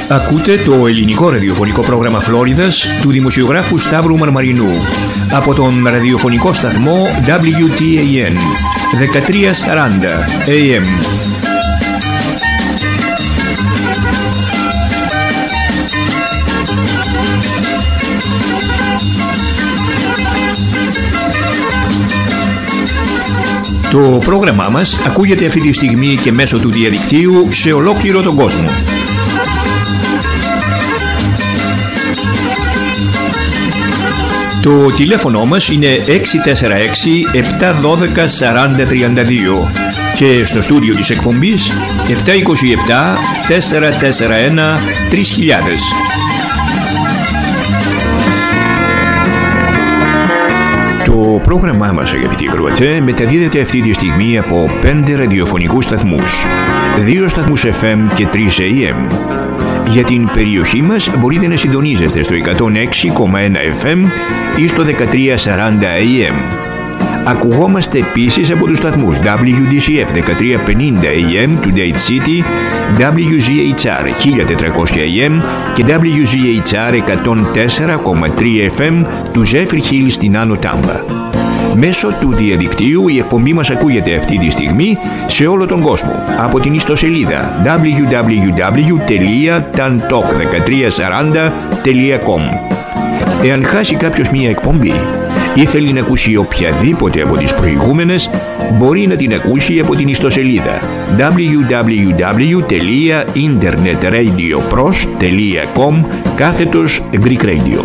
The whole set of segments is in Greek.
Ακούτε το ελληνικό ραδιοφωνικό πρόγραμμα Φλόριδας του δημοσιογράφου Σταύρου Μαρμαρινού από τον ραδιοφωνικό σταθμό WTAN 1340 AM. Το πρόγραμμά μας ακούγεται αυτή τη στιγμή και μέσω του διαδικτύου σε ολόκληρο τον κόσμο. Το τηλέφωνο μας είναι 646-712-4032 και στο στούντιο της εκπομπής 727-441-3000. Το πρόγραμμά μας, αγαπητοί ακροατές, μεταδίδεται αυτή τη στιγμή από 5 ραδιοφωνικούς σταθμούς, 2 σταθμούς FM και 3 AM. Για την περιοχή μας μπορείτε να συντονίζεστε στο 106,1 FM ή στο 1340 AM. Ακουγόμαστε επίσης από τους σταθμούς WDCF 1350 AM του Dade City, WGHR 1400 AM και WGHR 104,3 FM του Zephyr Hills στην Άνω Τάμπα. Μέσω του διαδικτύου η εκπομπή μας ακούγεται αυτή τη στιγμή σε όλο τον κόσμο από την ιστοσελίδα www.tantalk1340.com. Εάν χάσει κάποιος μία εκπομπή ή θέλει να ακούσει οποιαδήποτε από τις προηγούμενες, μπορεί να την ακούσει από την ιστοσελίδα www.internetradioPros.com/Greek Radio.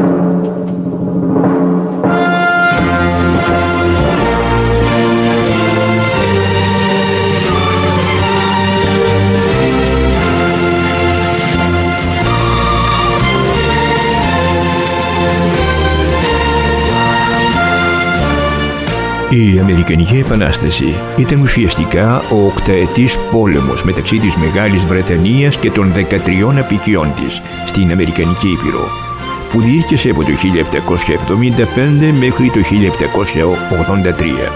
Η Αμερικανική Επανάσταση ήταν ουσιαστικά ο οκταετής πόλεμος μεταξύ της Μεγάλης Βρετανίας και των 13 αποικιών της στην Αμερικανική Ήπειρο, που διήρκεσε από το 1775 μέχρι το 1783.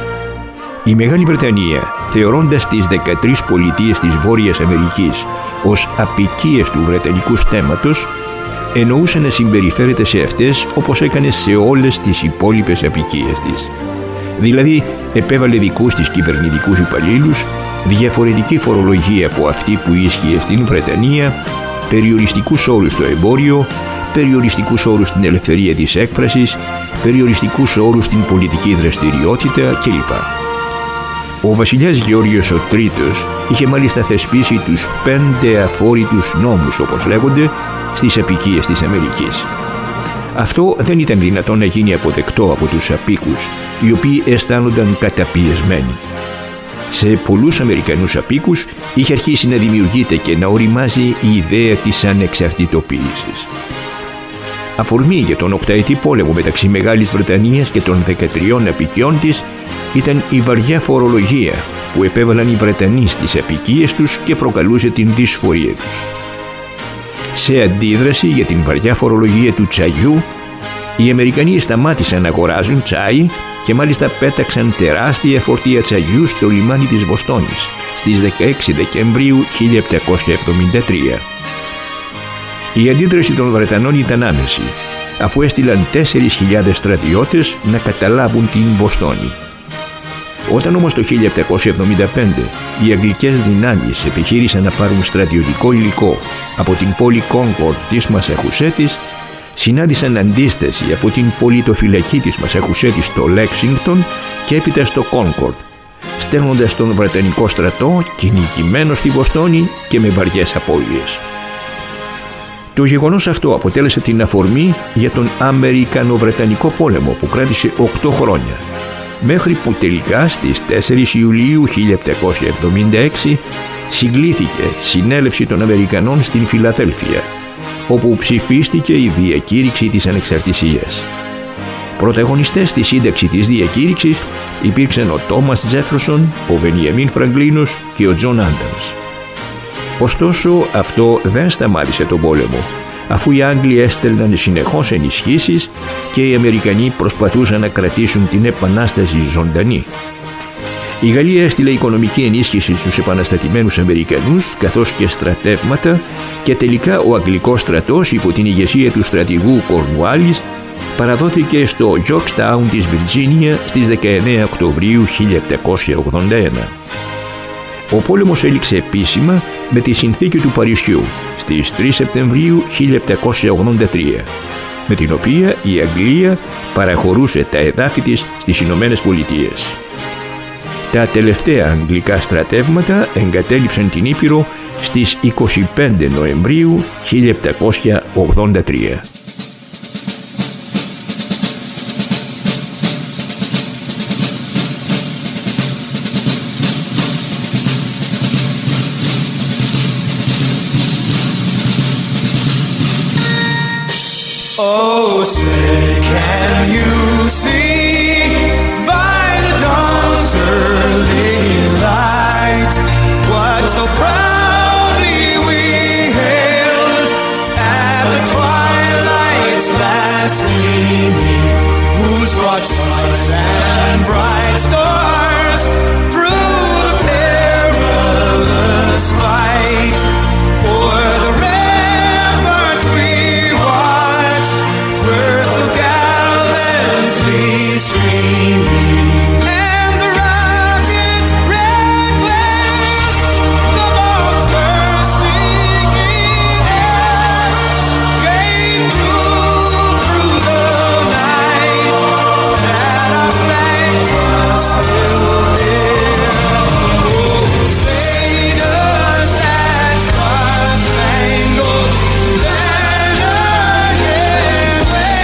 Η Μεγάλη Βρετανία, θεωρώντας τις 13 πολιτείες της Βόρειας Αμερικής ως αποικίες του Βρετανικού στέμματος, εννοούσε να συμπεριφέρεται σε αυτές όπως έκανε σε όλες τις υπόλοιπες αποικίες της. Δηλαδή, επέβαλε δικούς της κυβερνητικούς υπαλλήλους, διαφορετική φορολογία από αυτή που ίσχυε στην Βρετανία, περιοριστικούς όρους στο εμπόριο, περιοριστικούς όρους στην ελευθερία της έκφρασης, περιοριστικούς όρους στην πολιτική δραστηριότητα κλπ. Ο βασιλιάς Γεώργιος ο Τρίτος είχε μάλιστα θεσπίσει τους 5 αφόρητους νόμους, όπως λέγονται, στις αποικίες της Αμερικής. Αυτό δεν ήταν δυνατόν να γίνει αποδεκτό από τους απίκους, οι οποίοι αισθάνονταν καταπιεσμένοι. Σε πολλούς Αμερικανούς απίκους είχε αρχίσει να δημιουργείται και να οριμάζει η ιδέα της ανεξαρτητοποίησης. Αφορμή για τον οκταετή πόλεμο μεταξύ Μεγάλης Βρετανίας και των 13 αποικιών της ήταν η βαριά φορολογία που επέβαλαν οι Βρετανοί στις αποικίες τους και προκαλούσε την δυσφορία τους. Σε αντίδραση για την βαριά φορολογία του τσαγιού, οι Αμερικανοί σταμάτησαν να αγοράζουν τσάι και μάλιστα πέταξαν τεράστια φορτία τσαγιού στο λιμάνι της Βοστόνης στις 16 Δεκεμβρίου 1773. Η αντίδραση των Βρετανών ήταν άμεση, αφού έστειλαν 4.000 στρατιώτες να καταλάβουν την Βοστόνη. Όταν όμως το 1775 οι αγγλικές δυνάμεις επιχείρησαν να πάρουν στρατιωτικό υλικό από την πόλη Κόνκορντ της Μασαχουσέτης, συνάντησαν αντίσταση από την πολιτοφυλακή της Μασαχουσέτης στο Λέξινγκτον και έπειτα στο Κόνκορντ, στέλνοντας τον Βρετανικό στρατό κυνηγημένο στη Βοστόνη και με βαριές απώλειες. Το γεγονός αυτό αποτέλεσε την αφορμή για τον Αμερικανο-Βρετανικό πόλεμο που κράτησε 8 χρόνια, μέχρι που τελικά στις 4 Ιουλίου 1776 συγκλήθηκε συνέλευση των Αμερικανών στην Φιλαδέλφεια, όπου ψηφίστηκε η διακήρυξη της ανεξαρτησίας. Πρωταγωνιστές στη σύνταξη της διακήρυξης υπήρξαν ο Τόμας Τζέφερσον, ο Μπενιαμίν Φραγκλίνος και ο Τζον Άνταμς. Ωστόσο, αυτό δεν σταμάτησε τον πόλεμο, αφού οι Άγγλοι έστελναν συνεχώς ενισχύσεις και οι Αμερικανοί προσπαθούσαν να κρατήσουν την επανάσταση ζωντανή. Η Γαλλία έστειλε οικονομική ενίσχυση στους επαναστατημένους Αμερικανούς, καθώς και στρατεύματα, και τελικά ο Αγγλικός στρατός υπό την ηγεσία του στρατηγού Κορνουάλης παραδόθηκε στο Yorktown της Βιρτζίνια στις 19 Οκτωβρίου 1781. Ο πόλεμος έληξε επίσημα με τη Συνθήκη του Παρισιού στις 3 Σεπτεμβρίου 1783, με την οποία η Αγγλία παραχωρούσε τα εδάφη της στις Ηνωμένες Πολιτείες. Τα τελευταία αγγλικά στρατεύματα εγκατέλειψαν την Ήπειρο στις 25 Νοεμβρίου 1783. Oh, say, can you see by the dawn's early light what so proudly we hailed at the twilight's last gleaming, whose broad suns and bright stars through the perilous fight o'er the ramparts we watched were so gallantly streaming, and the rocket's red glare, the bombs bursting in air, gave proof through the night that our flag was still there. Oh, say does that star-spangled banner yet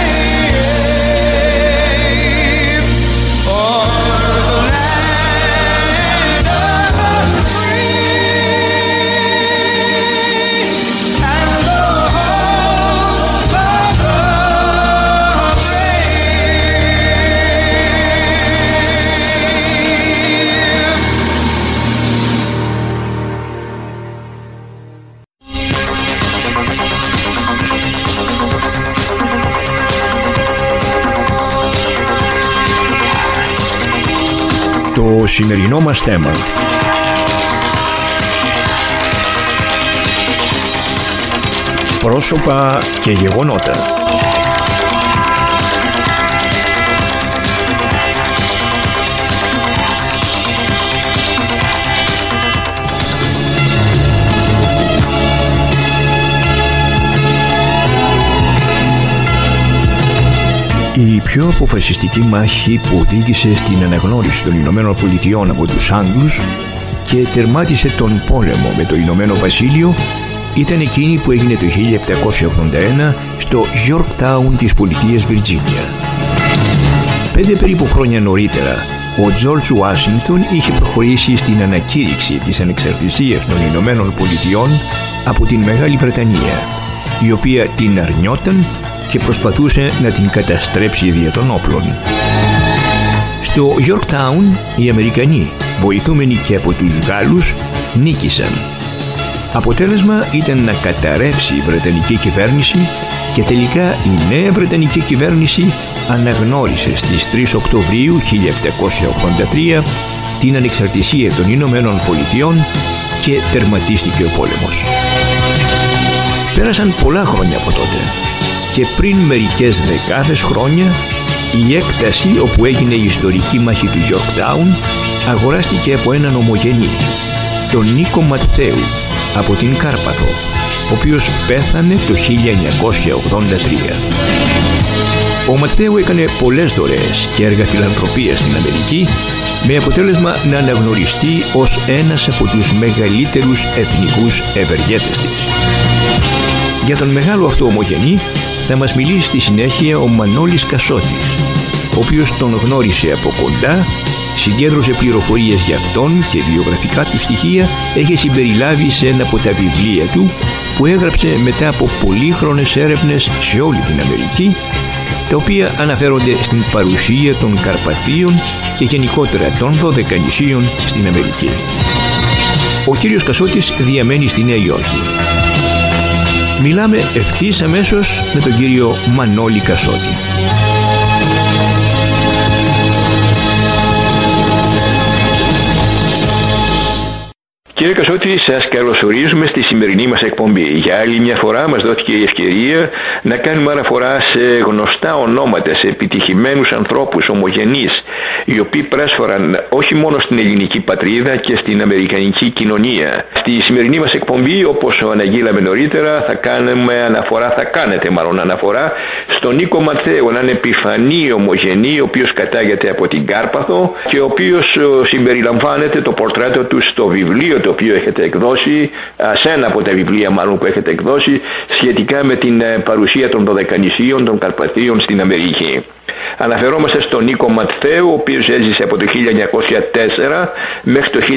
wave o'er the land of the free and the hope of the Το σημερινό μας θέμα. Πρόσωπα και γεγονότα. Η πιο αποφασιστική μάχη που οδήγησε στην αναγνώριση των Ηνωμένων Πολιτειών από τους Άγγλους και τερμάτισε τον πόλεμο με το Ηνωμένο Βασίλειο ήταν εκείνη που έγινε το 1781 στο Yorktown της πολιτείας Βιρτζίνια. 5 περίπου χρόνια νωρίτερα, ο Τζορτζ Ουάσιγκτον είχε προχωρήσει στην ανακήρυξη της ανεξαρτησίας των Ηνωμένων Πολιτειών από την Μεγάλη Βρετανία, η οποία την αρνιόταν και προσπαθούσε να την καταστρέψει δια των όπλων. Στο Yorktown οι Αμερικανοί, βοηθούμενοι και από τους Γάλλους, νίκησαν. Αποτέλεσμα ήταν να καταρρεύσει η Βρετανική κυβέρνηση και τελικά η νέα Βρετανική κυβέρνηση αναγνώρισε στις 3 Οκτωβρίου 1783 την ανεξαρτησία των Ηνωμένων Πολιτειών και τερματίστηκε ο πόλεμος. Πέρασαν πολλά χρόνια από τότε και πριν μερικές δεκάδες χρόνια η έκταση όπου έγινε η ιστορική μάχη του Yorktown αγοράστηκε από έναν ομογενή, τον Νίκο Ματθαίου, από την Κάρπαθο, ο οποίος πέθανε το 1983. Ο Ματθαίου έκανε πολλές δωρεές και έργα φιλανθρωπίας στην Αμερική, με αποτέλεσμα να αναγνωριστεί ως ένας από τους μεγαλύτερους εθνικούς ευεργέτες της. Για τον μεγάλο αυτό ομογενή θα μας μιλήσει στη συνέχεια ο Μανώλης Κασότης, ο οποίος τον γνώρισε από κοντά, συγκέντρωσε πληροφορίες για αυτόν και βιογραφικά του στοιχεία έχει συμπεριλάβει σε ένα από τα βιβλία του που έγραψε μετά από πολύχρονες έρευνες σε όλη την Αμερική, τα οποία αναφέρονται στην παρουσία των Καρπαθίων και γενικότερα των Δωδεκανησίων στην Αμερική. Ο κύριος Κασότης διαμένει στη Νέα Υόρκη. Μιλάμε ευθύς αμέσως με τον κύριο Μανώλη Κασότη. Κύριε Κασότη, σας καλωσορίζουμε στη σημερινή μας εκπομπή. Για άλλη μια φορά μας δόθηκε η ευκαιρία να κάνουμε αναφορά σε γνωστά ονόματα, σε επιτυχημένους ανθρώπους, ομογενείς, οι οποίοι πρέσφεραν όχι μόνο στην ελληνική πατρίδα και στην αμερικανική κοινωνία. Στη σημερινή μας εκπομπή, όπως αναγγείλαμε νωρίτερα, θα κάνετε αναφορά στον Νίκο Ματθαίου, έναν επιφανή ομογενή, ο οποίος κατάγεται από την Κάρπαθο και ο οποίος συμπεριλαμβάνεται το πορτρέτο του στο βιβλίο το οποίο έχετε εκδώσει, σε ένα από τα βιβλία μάλλον που έχετε εκδώσει, σχετικά με την παρουσία των Δωδεκανησίων, των Καρπαθίων στην Αμερική. Αναφερόμαστε στον Νίκο Ματθαίου, ο οποίος έζησε από το 1904 μέχρι το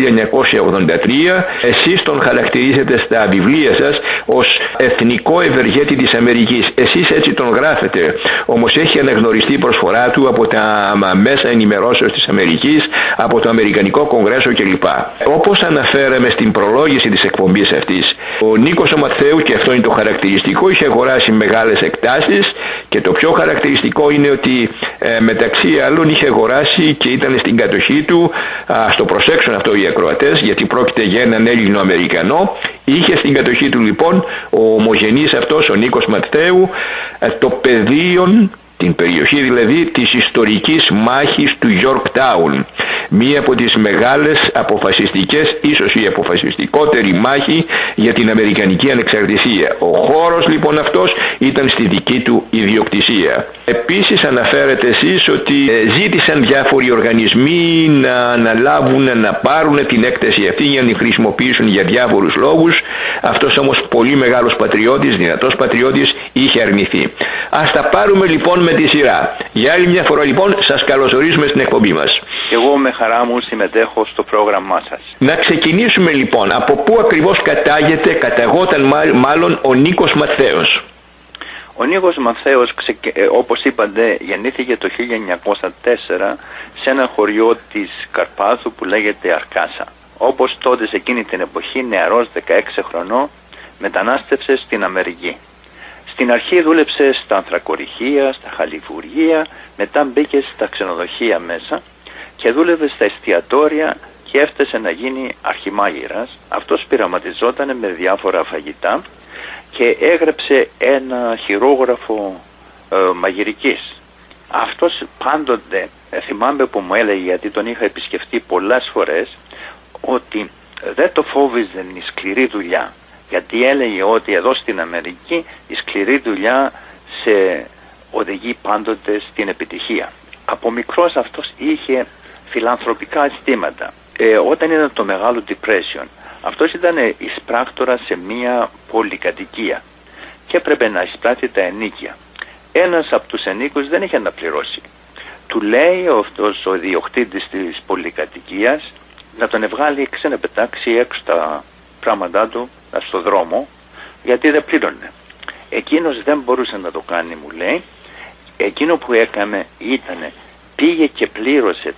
1983. Εσείς τον χαρακτηρίζετε στα βιβλία σας ως εθνικό ευεργέτη της Αμερικής. Εσείς έτσι τον γράφετε. Όμως έχει αναγνωριστεί η προσφορά του από τα μέσα ενημερώσεως της Αμερικής, από το Αμερικανικό Κογκρέσο κλπ. Όπως αναφέραμε στην προλόγηση της εκπομπής αυτής, ο Νίκος Ματθαίου, και αυτό είναι το χαρακτηριστικό, είχε αγοράσει μεγάλες εκτάσεις και το πιο χαρακτηριστικό είναι ότι μεταξύ άλλων είχε αγοράσει και ήταν στην κατοχή του, στο προσέξουν αυτό οι ακροατές, γιατί πρόκειται για έναν Έλληνο-Αμερικανό, είχε στην κατοχή του λοιπόν ο ομογενής αυτός, ο Νίκος Ματθαίου, το πεδίο, την περιοχή δηλαδή της ιστορικής μάχης του Yorktown, μία από τις μεγάλες αποφασιστικές, ίσως η αποφασιστικότερη μάχη για την Αμερικανική ανεξαρτησία. Ο χώρος λοιπόν αυτός ήταν στη δική του ιδιοκτησία. Επίσης αναφέρετε εσείς ότι ζήτησαν διάφοροι οργανισμοί να αναλάβουν, να πάρουν την έκθεση αυτή για να την χρησιμοποιήσουν για διάφορους λόγους. Αυτός όμως πολύ μεγάλος πατριώτης, δυνατός πατριώτης, είχε αρνηθεί. Ας τα πάρουμε λοιπόν με τη σειρά. Για άλλη μια φορά λοιπόν σας καλωσορίζουμε στην εκπομπή μας. Εγώ με χαρά μου συμμετέχω στο πρόγραμμά σας. Να ξεκινήσουμε λοιπόν. Από πού ακριβώς καταγόταν μάλλον ο Νίκος Ματθαίος? Ο Νίκος Ματθαίος, όπως είπατε, γεννήθηκε το 1904 σε ένα χωριό της Καρπάθου που λέγεται Αρκάσα. Όπως τότε σε εκείνη την εποχή, νεαρός 16 χρονών, μετανάστευσε στην Αμερική. Στην αρχή δούλεψε στα ανθρακοριχεία, στα χαλιβουργεία, μετά μπήκε στα ξενοδοχεία μέσα και δούλευε στα εστιατόρια και έφτασε να γίνει αρχιμάγειρας. Αυτός πειραματιζόταν με διάφορα φαγητά και έγραψε ένα χειρόγραφο μαγειρικής. Αυτός πάντοτε, θυμάμαι που μου έλεγε, γιατί τον είχα επισκεφτεί πολλές φορές, ότι δεν το φόβιζε η σκληρή δουλειά. Γιατί έλεγε ότι εδώ στην Αμερική η σκληρή δουλειά σε οδηγεί πάντοτε στην επιτυχία. Από μικρός αυτός είχε φιλανθρωπικά αισθήματα. Όταν ήταν το μεγάλο depression, αυτός ήταν εισπράκτορας σε μία πολυκατοικία και έπρεπε να εισπράττει τα ενίκια. Ένας από τους ενίκους δεν είχε να πληρώσει. Του λέει αυτός ο ιδιοκτήτης της πολυκατοικίας να τον βγάλει να πετάξει έξω τα πράγματά του στο δρόμο, γιατί δεν πλήρωνε. Εκείνος δεν μπορούσε να το κάνει, μου λέει. Εκείνο που έκανε ήταν πήγε και πλήρωσε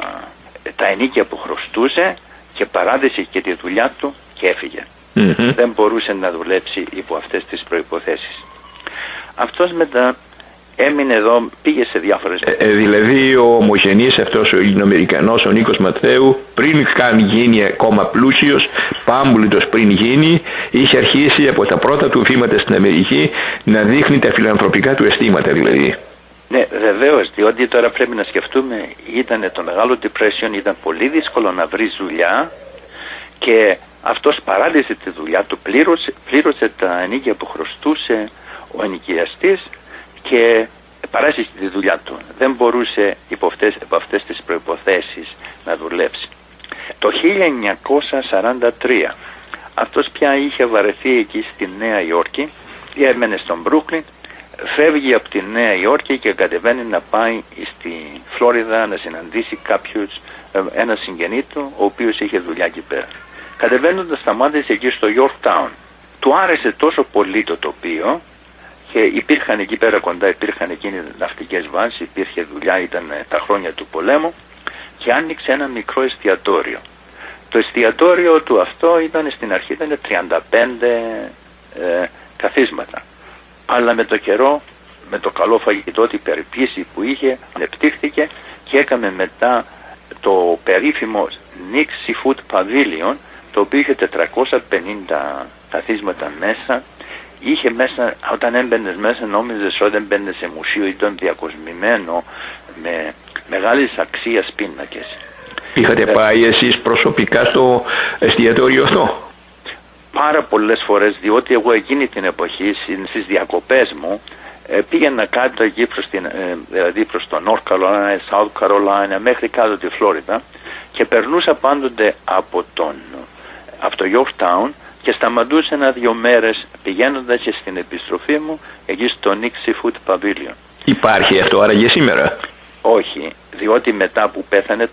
τα ενίκια που χρωστούσε και παράδεισε και τη δουλειά του και έφυγε. Δεν μπορούσε να δουλέψει υπό αυτές τις προϋποθέσεις. Αυτός μετά έμεινε εδώ, πήγε σε διάφορες... δηλαδή ο ομογενής αυτός ο Ελληνοαμερικανός, ο Νίκος Ματθαίου, πριν καν γίνει ακόμα πλούσιος, πάμπλουτος πριν γίνει, είχε αρχίσει από τα πρώτα του βήματα στην Αμερική να δείχνει τα φιλανθρωπικά του αισθήματα δηλαδή. Ναι, βεβαίως, διότι τώρα πρέπει να σκεφτούμε, ήταν το μεγάλο depression, ήταν πολύ δύσκολο να βρει δουλειά και αυτός παράδεισε τη δουλειά του, πλήρωσε τα ενίκια που χρωστούσε ο ενοικιαστής και παράσχει τη δουλειά του. Δεν μπορούσε υπό αυτές τις προϋποθέσεις να δουλέψει. Το 1943 αυτός πια είχε βαρεθεί εκεί στη Νέα Υόρκη, έμενε στον Μπρούκλιν, φεύγει από τη Νέα Υόρκη και κατεβαίνει να πάει στη Φλόριδα να συναντήσει ένα συγγενή του, ο οποίος είχε δουλειά εκεί πέρα. Κατεβαίνοντας σταμάτησε εκεί στο Yorktown. Του άρεσε τόσο πολύ το τοπίο και υπήρχαν εκεί πέρα κοντά, υπήρχαν εκείνοι ναυτικές βάσεις, υπήρχε δουλειά, ήταν τα χρόνια του πολέμου και άνοιξε ένα μικρό εστιατόριο. Το εστιατόριο του αυτό ήταν στην αρχή, ήταν 35 καθίσματα. Αλλά με το καιρό, με το καλό φαγητό, την περιποίηση που είχε, ανεπτύχθηκε και έκαμε μετά το περίφημο Nick's Seafood Pavilion, το οποίο είχε 450 καθίσματα μέσα. Είχε μέσα, όταν έμπαινες μέσα νόμιζες ότι έμπαινες σε μουσείο, ήταν διακοσμημένο με μεγάλης αξίας πίνακες. Είχατε πάει εσείς προσωπικά στο εστιατόριο αυτό? Πάρα πολλές φορές, διότι εγώ εκείνη την εποχή στις διακοπές μου πήγαινα κάτω εκεί δηλαδή προς το North Carolina, South Carolina, μέχρι κάτω τη Φλόριδα, και περνούσα πάντοτε από το Yorktown και σταματούσα 1-2 μέρες πηγαίνοντας και στην επιστροφή μου εκεί στο Nick Seafood Pavilion. Υπάρχει αυτό άραγε σήμερα? Όχι, διότι μετά που πέθανε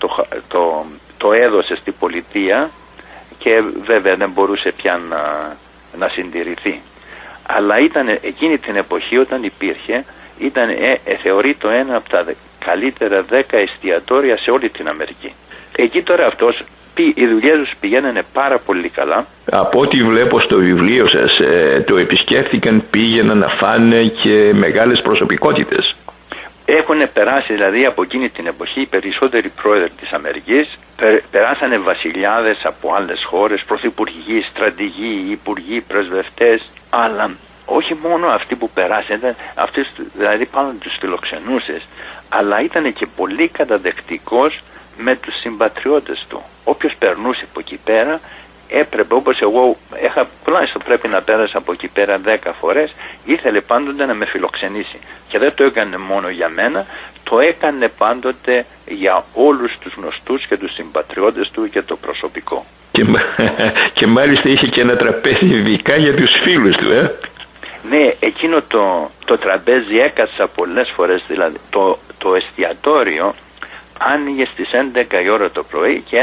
το έδωσε στην πολιτεία και βέβαια δεν μπορούσε πια να συντηρηθεί. Αλλά ήταν εκείνη την εποχή όταν υπήρχε, ήταν θεωρείται ένα από τα καλύτερα 10 εστιατόρια σε όλη την Αμερική. Εκεί τώρα αυτός, οι δουλειές τους πηγαίνανε πάρα πολύ καλά. Από ό,τι βλέπω στο βιβλίο σας, το επισκέφθηκαν, πήγαιναν να φάνε και μεγάλες προσωπικότητες. Έχουν περάσει δηλαδή από εκείνη την εποχή οι περισσότεροι πρόεδροι της Αμερικής, περάσανε βασιλιάδες από άλλες χώρες, πρωθυπουργοί, στρατηγοί, υπουργοί, πρεσβευτές, αλλά όχι μόνο αυτοί που περάσανε, αυτοί δηλαδή πάνω τους φιλοξενούσες, αλλά ήταν και πολύ καταδεκτικός με τους συμπατριώτες του. Όποιος περνούσε από εκεί πέρα έπρεπε, όπως εγώ τουλάχιστον πρέπει να πέρασα από εκεί πέρα 10 φορές, ήθελε πάντοτε να με φιλοξενήσει. Και δεν το έκανε μόνο για μένα, το έκανε πάντοτε για όλους τους γνωστούς και τους συμπατριώτες του και το προσωπικό. Και μάλιστα είχε και ένα τραπέζι ειδικά για τους φίλους του, Ναι, εκείνο το τραπέζι έκατσα πολλές φορές, δηλαδή το εστιατόριο άνοιγε στις 11 η ώρα το πρωί και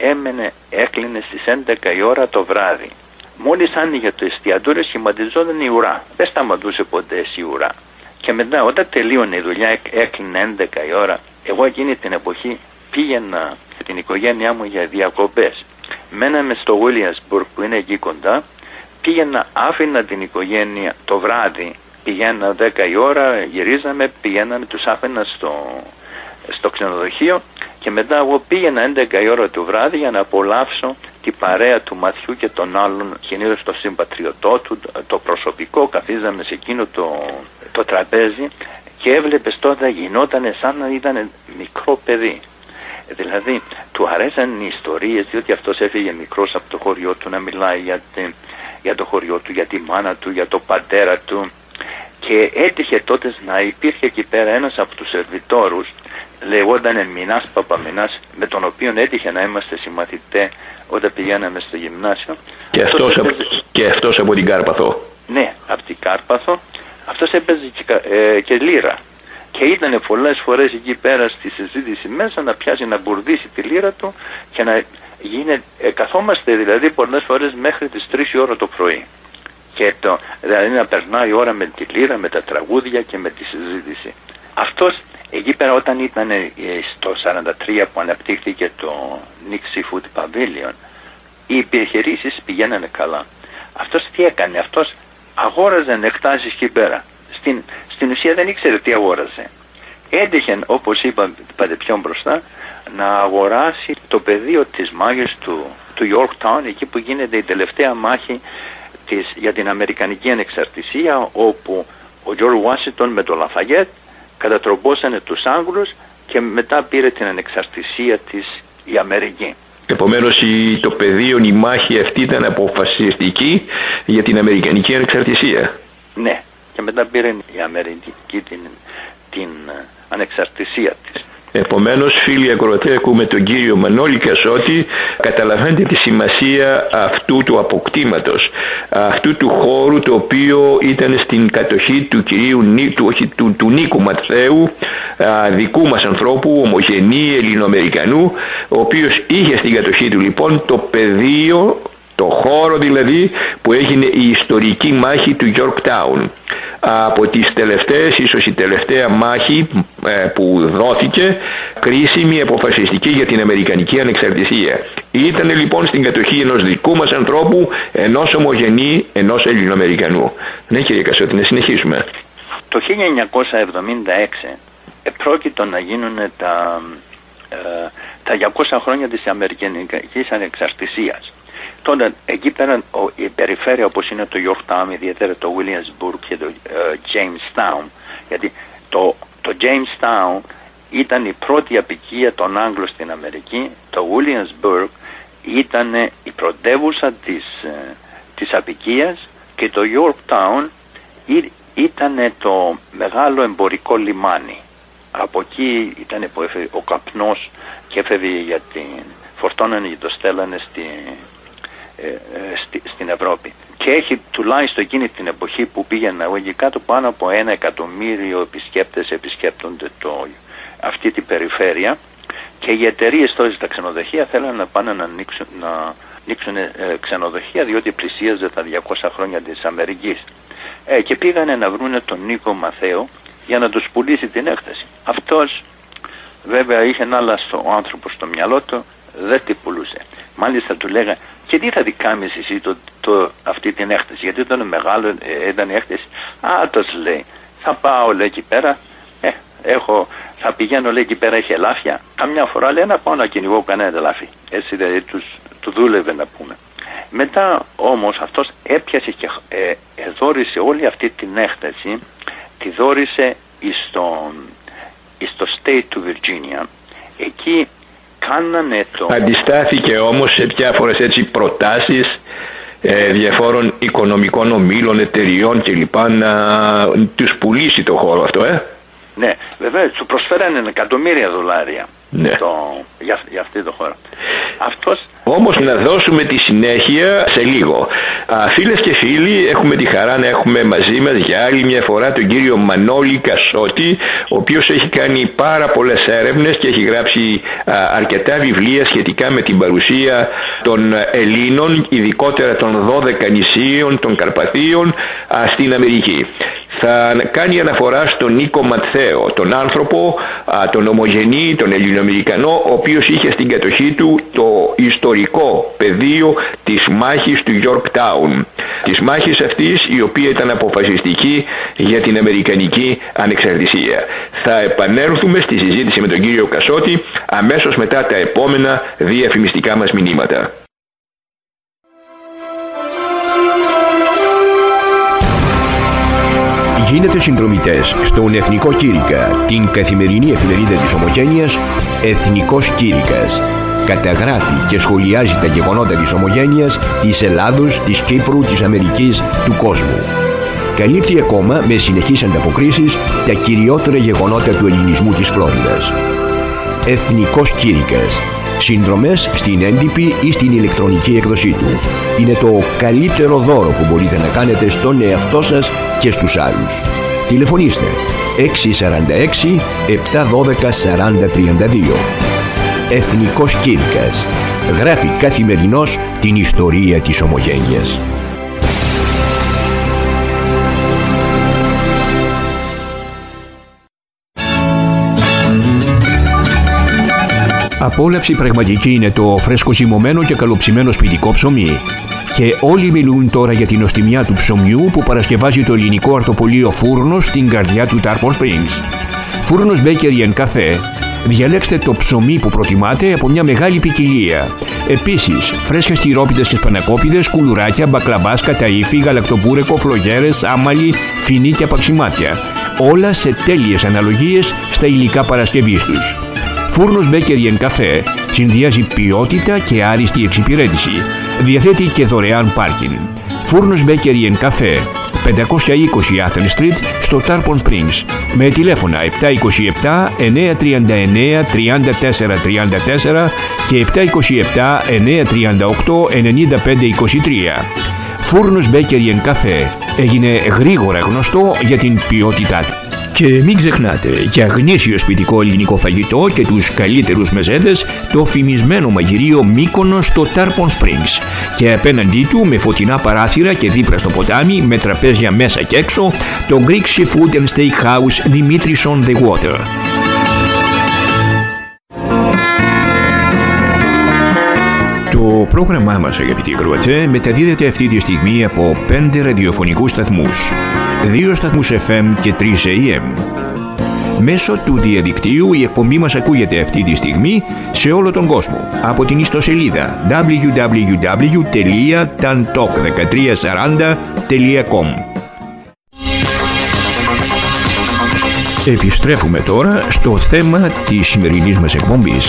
έκλεινε στις 11 η ώρα το βράδυ. Μόλις άνοιγε το εστιατόριο σχηματιζόταν η ουρά. Δεν σταματούσε ποτέ η ουρά. Και μετά όταν τελείωνε η δουλειά, έκλεινε 11 η ώρα. Εγώ εκείνη την εποχή πήγαινα με την οικογένειά μου για διακοπές. Μέναμε στο Williamsburg που είναι εκεί κοντά. Πήγαινα, άφηνα την οικογένεια το βράδυ. Πηγαίνα 10 η ώρα, γυρίζαμε, πηγαίναμε, τους άφηνα στο ξενοδοχείο και μετά εγώ πήγαινα 11 η ώρα του βράδυ για να απολαύσω την παρέα του Μαθιού και των άλλων, κυρίως το συμπατριωτό του, το προσωπικό. Καθίζαμε σε εκείνο το τραπέζι και έβλεπες τότε γινότανε σαν να ήταν μικρό παιδί. Δηλαδή του αρέσαν οι ιστορίες, διότι αυτός έφυγε μικρός από το χωριό του να μιλάει για το χωριό του, για τη μάνα του, για το πατέρα του. Και έτυχε τότε να υπήρχε εκεί πέρα ένας από τους σερβιτόρους, λεγόταν Μινάς Παπαμινάς, με τον οποίο έτυχε να είμαστε συμμαθητές όταν πηγαίναμε στο γυμνάσιο. Και αυτός από την Κάρπαθο. Ναι, από την Κάρπαθο. Αυτός έπαιζε και λύρα. Και ήταν πολλές φορές εκεί πέρα στη συζήτηση μέσα να πιάσει, να μπουρδίσει τη λύρα του και να γίνει, καθόμαστε δηλαδή πολλές φορές μέχρι τις 3 η ώρα το πρωί. Και δηλαδή να περνάει η ώρα με τη λύρα, με τα τραγούδια και με τη συζήτηση. Αυτός εκεί πέρα όταν ήταν στο 43 που αναπτύχθηκε το Nick Seafood Pavilion, οι επιχειρήσεις πηγαίνανε καλά. Αυτός τι έκανε? Αυτός αγόραζε εκτάσεις εκεί πέρα. Στην ουσία δεν ήξερε τι αγόραζε. Έτυχε, όπως είπατε πιο μπροστά, να αγοράσει το πεδίο της μάχης του Yorktown, εκεί που γίνεται η τελευταία μάχη για την Αμερικανική ανεξαρτησία, όπου ο George Washington με τον Λαφαγέτ κατατροπώσανε τους Άγγλους και μετά πήρε την ανεξαρτησία της η Αμερική. Επομένως το πεδίο, η μάχη αυτή ήταν αποφασιστική για την Αμερικανική ανεξαρτησία. Ναι, και μετά πήρε η Αμερική την ανεξαρτησία της. Επομένως, φίλοι ακροατές, ακούμε τον κύριο Μανώλη Κασότη. Καταλαβαίνετε τη σημασία αυτού του αποκτήματος, αυτού του χώρου, το οποίο ήταν στην κατοχή του κυρίου του Νίκου Ματθαίου, δικού μας ανθρώπου, ομογενή Ελληνοαμερικανού, ο οποίος είχε στην κατοχή του λοιπόν το πεδίο, το χώρο δηλαδή που έγινε η ιστορική μάχη του Yorktown. Από τις τελευταίες, ίσως η τελευταία μάχη που δόθηκε, κρίσιμη, αποφασιστική για την Αμερικανική ανεξαρτησία. Ήταν λοιπόν στην κατοχή ενός δικού μας ανθρώπου, ενός ομογενή, ενός Ελληνοαμερικανού. Ναι κύριε Κασότη, να συνεχίσουμε. Το 1976 πρόκειτο να γίνουν τα 200 χρόνια της Αμερικανικής ανεξαρτησίας. Τώρα εκεί πέρα η περιφέρεια όπως είναι το Yorktown, ιδιαίτερα το Williamsburg και το Jamestown, γιατί το Jamestown ήταν η πρώτη αποικία των Άγγλων στην Αμερική, το Williamsburg ήταν η πρωτεύουσα της αποικίας και το Yorktown ήταν το μεγάλο εμπορικό λιμάνι. Από εκεί ήταν που έφερε ο καπνός και έφερε για φορτώνανε και το στέλνανε στην Ευρώπη. Και έχει τουλάχιστον εκείνη την εποχή που πήγαινε εκεί κάτω πάνω από 1 εκατομμύριο επισκέπτες επισκέπτονται αυτή την περιφέρεια, και οι εταιρείες τώρα στα ξενοδοχεία θέλουν να πάνε να ανοίξουν ξενοδοχεία, διότι πλησίαζε τα 200 χρόνια της Αμερικής. Και πήγανε να βρούνε τον Νίκο Μαθαίο για να τους πουλήσει την έκθεση. Αυτός βέβαια είχε ένα άλλο άνθρωπο στο μυαλό του, δεν την πουλούσε. Μάλιστα του λέγανε, και τι θα την κάνεις εσύ αυτή την έκθεση, γιατί ήταν μεγάλο, ήταν η έκθεση. Άτος λέει, θα πάω λέει εκεί πέρα, θα πηγαίνω λέει εκεί πέρα, έχει ελάφια. Καμιά φορά λέει να πάω να κυνηγώ κανένα ελάφι. Έτσι δηλαδή του δούλευε να πούμε. Μετά όμως αυτός έπιασε και δόρισε όλη αυτή την έκθεση, τη δόρισε στο state του Virginia. Εκεί κάνανε Αντιστάθηκε όμως σε διάφορες έτσι προτάσεις διαφόρων οικονομικών ομίλων, εταιριών κλπ. Να τους πουλήσει το χώρο αυτό, Ναι, βέβαια, του προσφέρανε $1.000.000 ναι. για αυτή το χώρο. Αυτός... Όμως να δώσουμε τη συνέχεια σε λίγο. Φίλες και φίλοι, έχουμε τη χαρά να έχουμε μαζί μας για άλλη μια φορά τον κύριο Μανώλη Κασότη, ο οποίος έχει κάνει πάρα πολλές έρευνες και έχει γράψει αρκετά βιβλία σχετικά με την παρουσία των Ελλήνων, ειδικότερα των 12 νησίων των Καρπαθίων στην Αμερική. Θα κάνει αναφορά στον Νίκο Μαθαίο, τον άνθρωπο, τον ομογενή, τον Ελληνοαμερικανό, ο οποίος είχε στην κατοχή του το ιστορικό πεδίο της μάχης του Yorktown. Της μάχης αυτής, η οποία ήταν αποφασιστική για την αμερικανική ανεξαρτησία. Θα επανέλθουμε στη συζήτηση με τον κύριο Κασότη αμέσως μετά τα επόμενα διαφημιστικά μας μηνύματα. Γίνετε συνδρομητές στον Εθνικό Κήρυκα, την καθημερινή εφημερίδα της Ομογένειας Εθνικός Κήρυκας. Καταγράφει και σχολιάζει τα γεγονότα της Ομογένειας, της Ελλάδος, της Κύπρου, της Αμερικής, του κόσμου. Καλύπτει ακόμα με συνεχείς ανταποκρίσεις τα κυριότερα γεγονότα του ελληνισμού της Φλόριδας. Εθνικός Κήρυκας. Συνδρομές στην έντυπη ή στην ηλεκτρονική έκδοσή του. Είναι το καλύτερο δώρο που μπορείτε να κάνετε στον εαυτό σας και στους άλλους. Τηλεφωνήστε 646 712 4032. Εθνικός Κήρυκας. Γράφει καθημερινώς την ιστορία της Ομογένειας. Απόλαυση πραγματική είναι το φρέσκο ζυμωμένο και καλοψημένο σπιτικό ψωμί. Και όλοι μιλούν τώρα για την νοστιμιά του ψωμιού που παρασκευάζει το ελληνικό αρτοπολείο Φούρνος στην καρδιά του Tarpon Springs. Φούρνος Bakery & Cafe. Διαλέξτε το ψωμί που προτιμάτε από μια μεγάλη ποικιλία. Επίσης, φρέσκες τυρόπιτες και σπανακόπιδες, κουλουράκια, μπακλαμπάς, καταΐφι, γαλακτοπούρεκο, φλογέρες, άμαλι, φινί και απαξιμάτια. Όλα σε τέλειες αναλογίες στα υλικά παρασκευής τους. Φούρνος Bakery & Cafe συνδυάζει ποιότητα και άριστη εξυπηρέτηση. Διαθέτει και δωρεάν πάρκινγκ. Φούρνος Bakery & Cafe, 520 Athens Street στο Tarpon Springs, με τηλέφωνα 727 939 3434 και 727 938 9523. Φούρνος Bakery & Cafe έγινε γρήγορα γνωστό για την ποιότητά του. Και μην ξεχνάτε, για γνήσιο σπιτικό ελληνικό φαγητό και τους καλύτερους μεζέδες, το φημισμένο μαγειρίο Μύκονος στο Tarpon Springs. Και απέναντί του, με φωτεινά παράθυρα και δίπλα στο ποτάμι, με τραπέζια μέσα και έξω, το Greek Seafood and Steakhouse Dimitris on the Water. Το πρόγραμμά μας, αγαπητοί ακροατές, μεταδίδεται αυτή τη στιγμή από 5 ραδιοφωνικούς σταθμούς, 2 σταθμούς FM και 3 AM. Μέσω του διαδικτύου η εκπομπή μας ακούγεται αυτή τη στιγμή σε όλο τον κόσμο από την ιστοσελίδα www.tantalk1340.com. Επιστρέφουμε τώρα στο θέμα της σημερινής μας εκπομπής.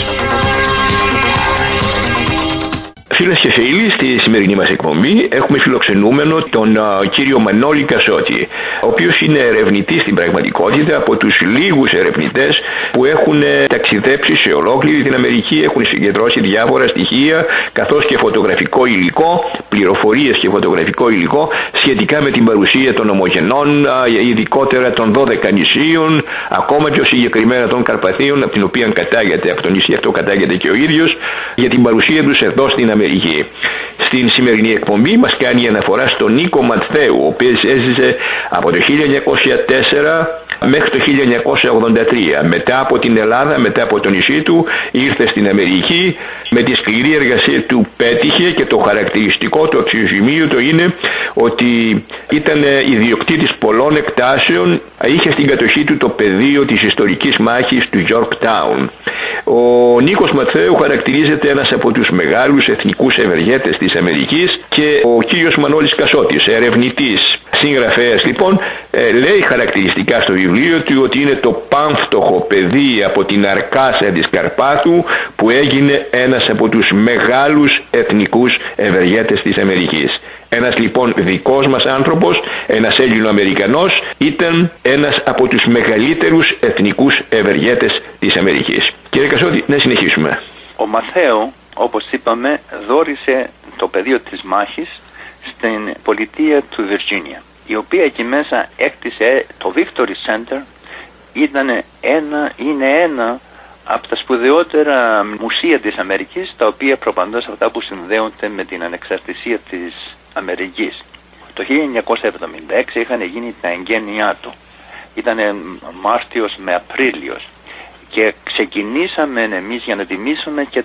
Φίλες και φίλοι, στη σημερινή μας εκπομπή έχουμε φιλοξενούμενο τον κύριο Μανώλη Κασότη, ο οποίος είναι ερευνητής στην πραγματικότητα, από τους λίγους ερευνητές που έχουν ταξιδέψει σε ολόκληρη την Αμερική, έχουν συγκεντρώσει διάφορα στοιχεία καθώς και φωτογραφικό υλικό, πληροφορίες και φωτογραφικό υλικό σχετικά με την παρουσία των ομογενών, ειδικότερα των 12 νησίων, ακόμα πιο συγκεκριμένα των Καρπαθίων, από την οποία κατάγεται, από το νησί αυτό κατάγεται και ο ίδιος, για την παρουσία τους εδώ στην Αμερική. Στην σημερινή εκπομπή μας κάνει αναφορά στον Νίκο Ματθαίου, ο οποίος έζησε από το 1904 μέχρι το 1983. Μετά από την Ελλάδα, μετά από το νησί του, ήρθε στην Αμερική. Με τη σκληρή εργασία του πέτυχε, και το χαρακτηριστικό, το αξιοσημείωτο είναι ότι ήταν ιδιοκτήτης πολλών εκτάσεων. Είχε στην κατοχή του το πεδίο της ιστορικής μάχης του Yorktown. Ο Νίκος Ματθαίου χαρακτηρίζεται ένας από τους μεγάλους εθνικούς ευεργέτες της Αμερικής, και ο κύριος Μανώλης Κασότης, ερευνητής, συγγραφέας λοιπόν, λέει χαρακτηριστικά στο βιβλίο του ότι είναι το πάμφτωχο παιδί από την Αρκάσα της Καρπάθου που έγινε ένας από τους μεγάλους εθνικούς ευεργέτες της Αμερικής. Ένας λοιπόν δικός μας άνθρωπος, ένας Έλληνο-Αμερικανός, ήταν ένας από τους μεγαλύτερους εθνικούς ευεργέτες της Αμερικής. Κύριε Κασότη, να συνεχίσουμε. Ο Ματθαίου, όπως είπαμε, δόρισε το πεδίο της μάχης στην πολιτεία του Βιρτζίνια, η οποία εκεί μέσα έκτισε το Victory Center. Είναι ένα από τα σπουδαιότερα μουσεία της Αμερικής, τα οποία προπαντός αυτά που συνδέονται με την ανεξαρτησία της Αμερικής. Το 1976 είχαν γίνει τα εγγένειά του. Ήταν Μάρτιος με Απρίλιος, και ξεκινήσαμε εμείς για να τιμήσουμε και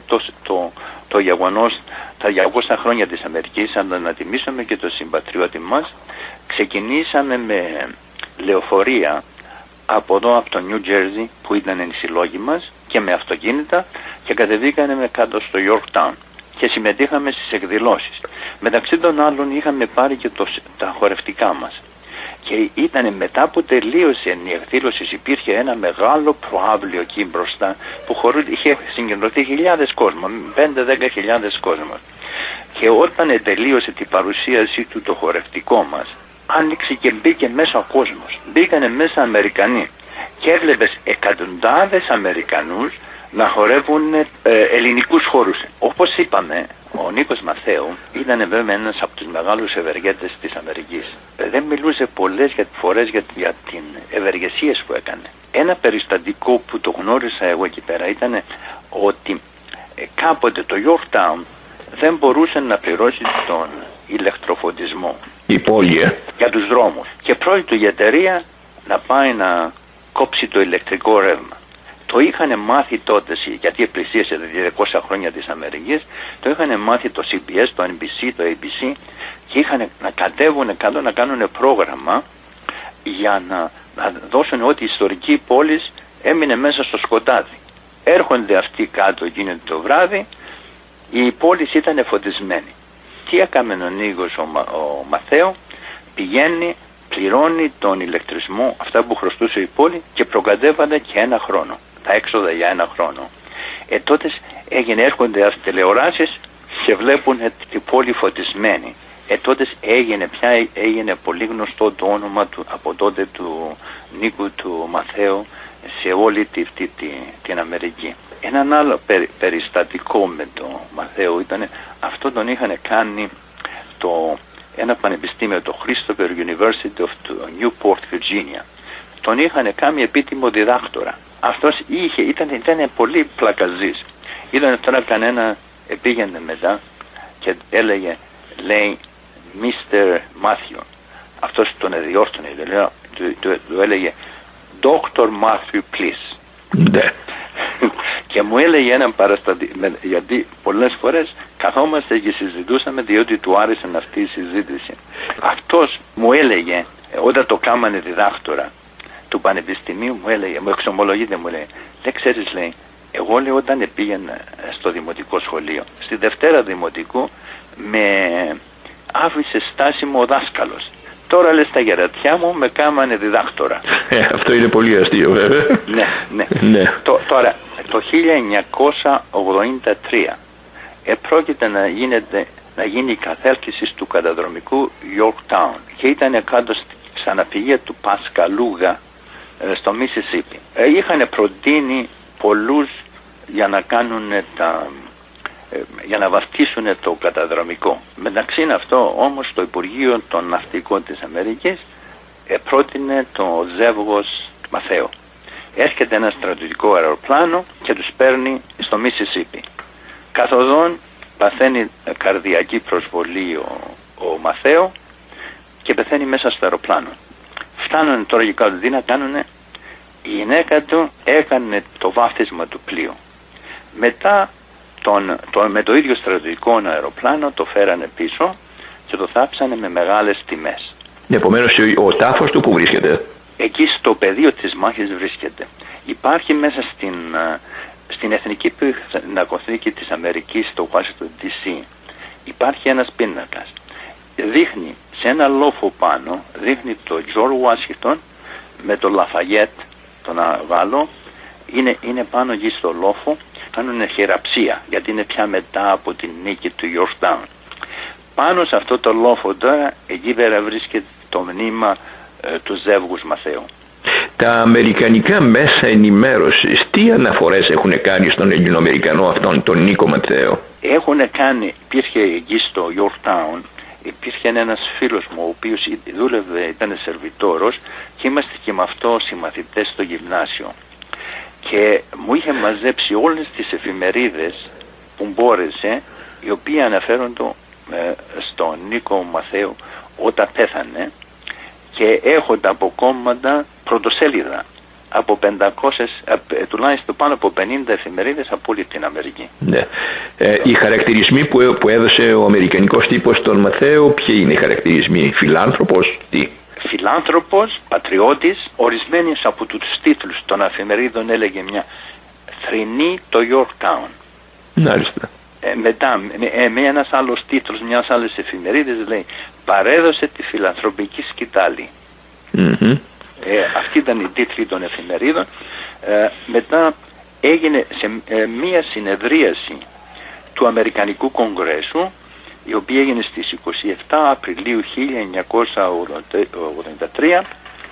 το γεγονός, τα 200 χρόνια της Αμερικής, να τιμήσουμε και το συμπατριώτη μας. Ξεκινήσαμε με λεωφορεία από εδώ, από το Νιου Τζέρζι, που ήταν οι συλλόγοι μας, και με αυτοκίνητα, και κατεβήκαμε με κάτω στο Yorktown και συμμετείχαμε στις εκδηλώσεις. Μεταξύ των άλλων είχαμε πάρει και τα χορευτικά μας. Και ήταν μετά που τελείωσε η εκδήλωση, υπήρχε ένα μεγάλο προάβλιο εκεί μπροστά που είχε συγκεντρωθεί χιλιάδες κόσμο, 5-10 κόσμο. Και όταν τελείωσε την παρουσίαση του το χορευτικό μας, άνοιξε και μπήκε μέσα ο κόσμος. Μπήκανε μέσα Αμερικανοί και έβλεπες εκατοντάδες Αμερικανούς να χορεύουν ελληνικούς χώρους. Όπως είπαμε, ο Νίκος Ματθαίου ήταν βέβαια ένας από τους μεγάλους ευεργέτες της Αμερικής. Δεν μιλούσε πολλές φορές για την ευεργεσίες που έκανε. Ένα περιστατικό που το γνώρισα εγώ εκεί πέρα ήταν ότι κάποτε το Yorktown δεν μπορούσε να πληρώσει τον ηλεκτροφωτισμό, η πόλη, για τους δρόμους, και πρόκειται η εταιρεία να πάει να κόψει το ηλεκτρικό ρεύμα. Το είχαν μάθει τότε, γιατί πλησίασε τα 200 χρόνια της Αμερικής, το είχαν μάθει το CBS, το NBC, το ABC, και είχαν να κατέβουν κάτω να κάνουν πρόγραμμα για να δώσουν ότι η ιστορική πόλη έμεινε μέσα στο σκοτάδι. Έρχονται αυτοί κάτω, γίνεται το βράδυ, η πόλη ήταν φωτισμένη. Τι έκαμε ο Νίκος ο Ματθαίου? Πηγαίνει, πληρώνει τον ηλεκτρισμό, αυτά που χρωστούσε η πόλη, και προκατέβανε και ένα χρόνο, τα έξοδα για ένα χρόνο. Τότε έρχονται ας τηλεοράσεις και βλέπουν την πόλη φωτισμένη. Τότε έγινε πολύ γνωστό το όνομα του, από τότε, του Νίκου του Ματθαίου σε όλη την Αμερική. Έναν άλλο περιστατικό με το Ματθαίου ήταν, αυτό τον είχαν κάνει ένα πανεπιστήμιο, το Christopher University of Newport, Virginia. Τον είχαν κάνει επίτιμο διδάκτορα. Αυτός ήταν πολύ πλακαζής. Ήταν τώρα κανένα, πήγαινε μετά και λέει Mr. Matthew. Αυτός τον διόρθωνε, του έλεγε Dr. Matthew, please. Και μου έλεγε ένα παραστατικό, γιατί πολλές φορές καθόμαστε και συζητούσαμε, διότι του άρεσε αυτή η συζήτηση. Αυτός μου έλεγε, όταν το κάμανε διδάκτορα, του πανεπιστημίου μου έλεγε, μου εξομολογείται, μου λέει, δεν ξέρεις, λέει, εγώ, λέει, όταν πήγαινα στο δημοτικό σχολείο, στη Δευτέρα Δημοτικού με άφησε στάσιμο ο δάσκαλος. Τώρα, λέει, στα γερατιά μου με κάμανε διδάκτορα. Αυτό είναι πολύ αστείο, βέβαια. Ναι. Τώρα, το 1983 πρόκειται να γίνει η καθέλκυση του καταδρομικού Yorktown και ήταν κάτω στα ναυπηγεία του Πασκαλούγα στο Μίσισίπι. Είχαν προτείνει πολλούς για να κάνουν για να βαφτίσουν το καταδρομικό. Μεταξύ αυτό όμως το Υπουργείο των Ναυτικών της Αμερικής πρότεινε το ζεύγος Μαθαίο. Έρχεται ένα στρατιωτικό αεροπλάνο και τους παίρνει στο Μίσισίπι. Καθοδόν παθαίνει καρδιακή προσβολή ο Μαθαίο και πεθαίνει μέσα στο αεροπλάνο. Φτάνουν τώρα και κάτω, τι να κάνουνε, η γυναίκα του έκανε το βάφτισμα του πλοίου. Μετά με το ίδιο στρατιωτικό αεροπλάνο το φέρανε πίσω και το θάψανε με μεγάλες τιμές. Επομένως ο τάφος του που βρίσκεται? Εκεί στο πεδίο της μάχης βρίσκεται. Υπάρχει μέσα στην Εθνική Πινακοθήκη της Αμερικής στο Washington DC υπάρχει ένας πίνακας. Δείχνει σε ένα λόφο πάνω, δείχνει το George Washington με το Lafayette, τον Γάλλο, είναι πάνω εκεί στο λόφο, κάνουν χειραψία γιατί είναι πια μετά από την νίκη του Yorktown. Πάνω σε αυτό το λόφο τώρα, εκεί πέρα βρίσκεται το μνήμα του ζεύγους Μαθαίου. Τα αμερικανικά μέσα ενημέρωσης τι αναφορές έχουν κάνει στον Ελληνοαμερικανό αυτόν, τον Νίκο Μαθαίο? Έχουν κάνει, υπήρχε εκεί στο Yorktown, υπήρχε ένας φίλος μου ο οποίος δούλευε, ήταν σερβιτόρος και είμαστε και με αυτό συμμαθητές στο γυμνάσιο. Και μου είχε μαζέψει όλες τις εφημερίδες που μπόρεσε, οι οποίοι αναφέρονται στον Νίκο Μαθαίο όταν πέθανε, και έχω τα αποκόμματα πρωτοσέλιδα από 500, τουλάχιστον πάνω από 50 εφημερίδες από όλη την Αμερική. Ναι. Οι χαρακτηρισμοί που έδωσε ο αμερικανικός τύπος στον Μαθαίο, ποιοι είναι οι χαρακτηρισμοί? Φιλάνθρωπος, τι? Φιλάνθρωπος, πατριώτης. Ορισμένοι από τους τίτλους των εφημερίδων έλεγε μια θρηνή το Yorktown. Μάλιστα. Μετά με ένας άλλος τίτλος μιας άλλης εφημερίδας λέει παρέδωσε τη φιλανθρωπική σκητάλη. Αυτή ήταν η τίτλη των εφημερίδων. Μετά έγινε σε μια συνεδρίαση του Αμερικανικού Κογκρέσου, η οποία έγινε στις 27 Απριλίου 1983,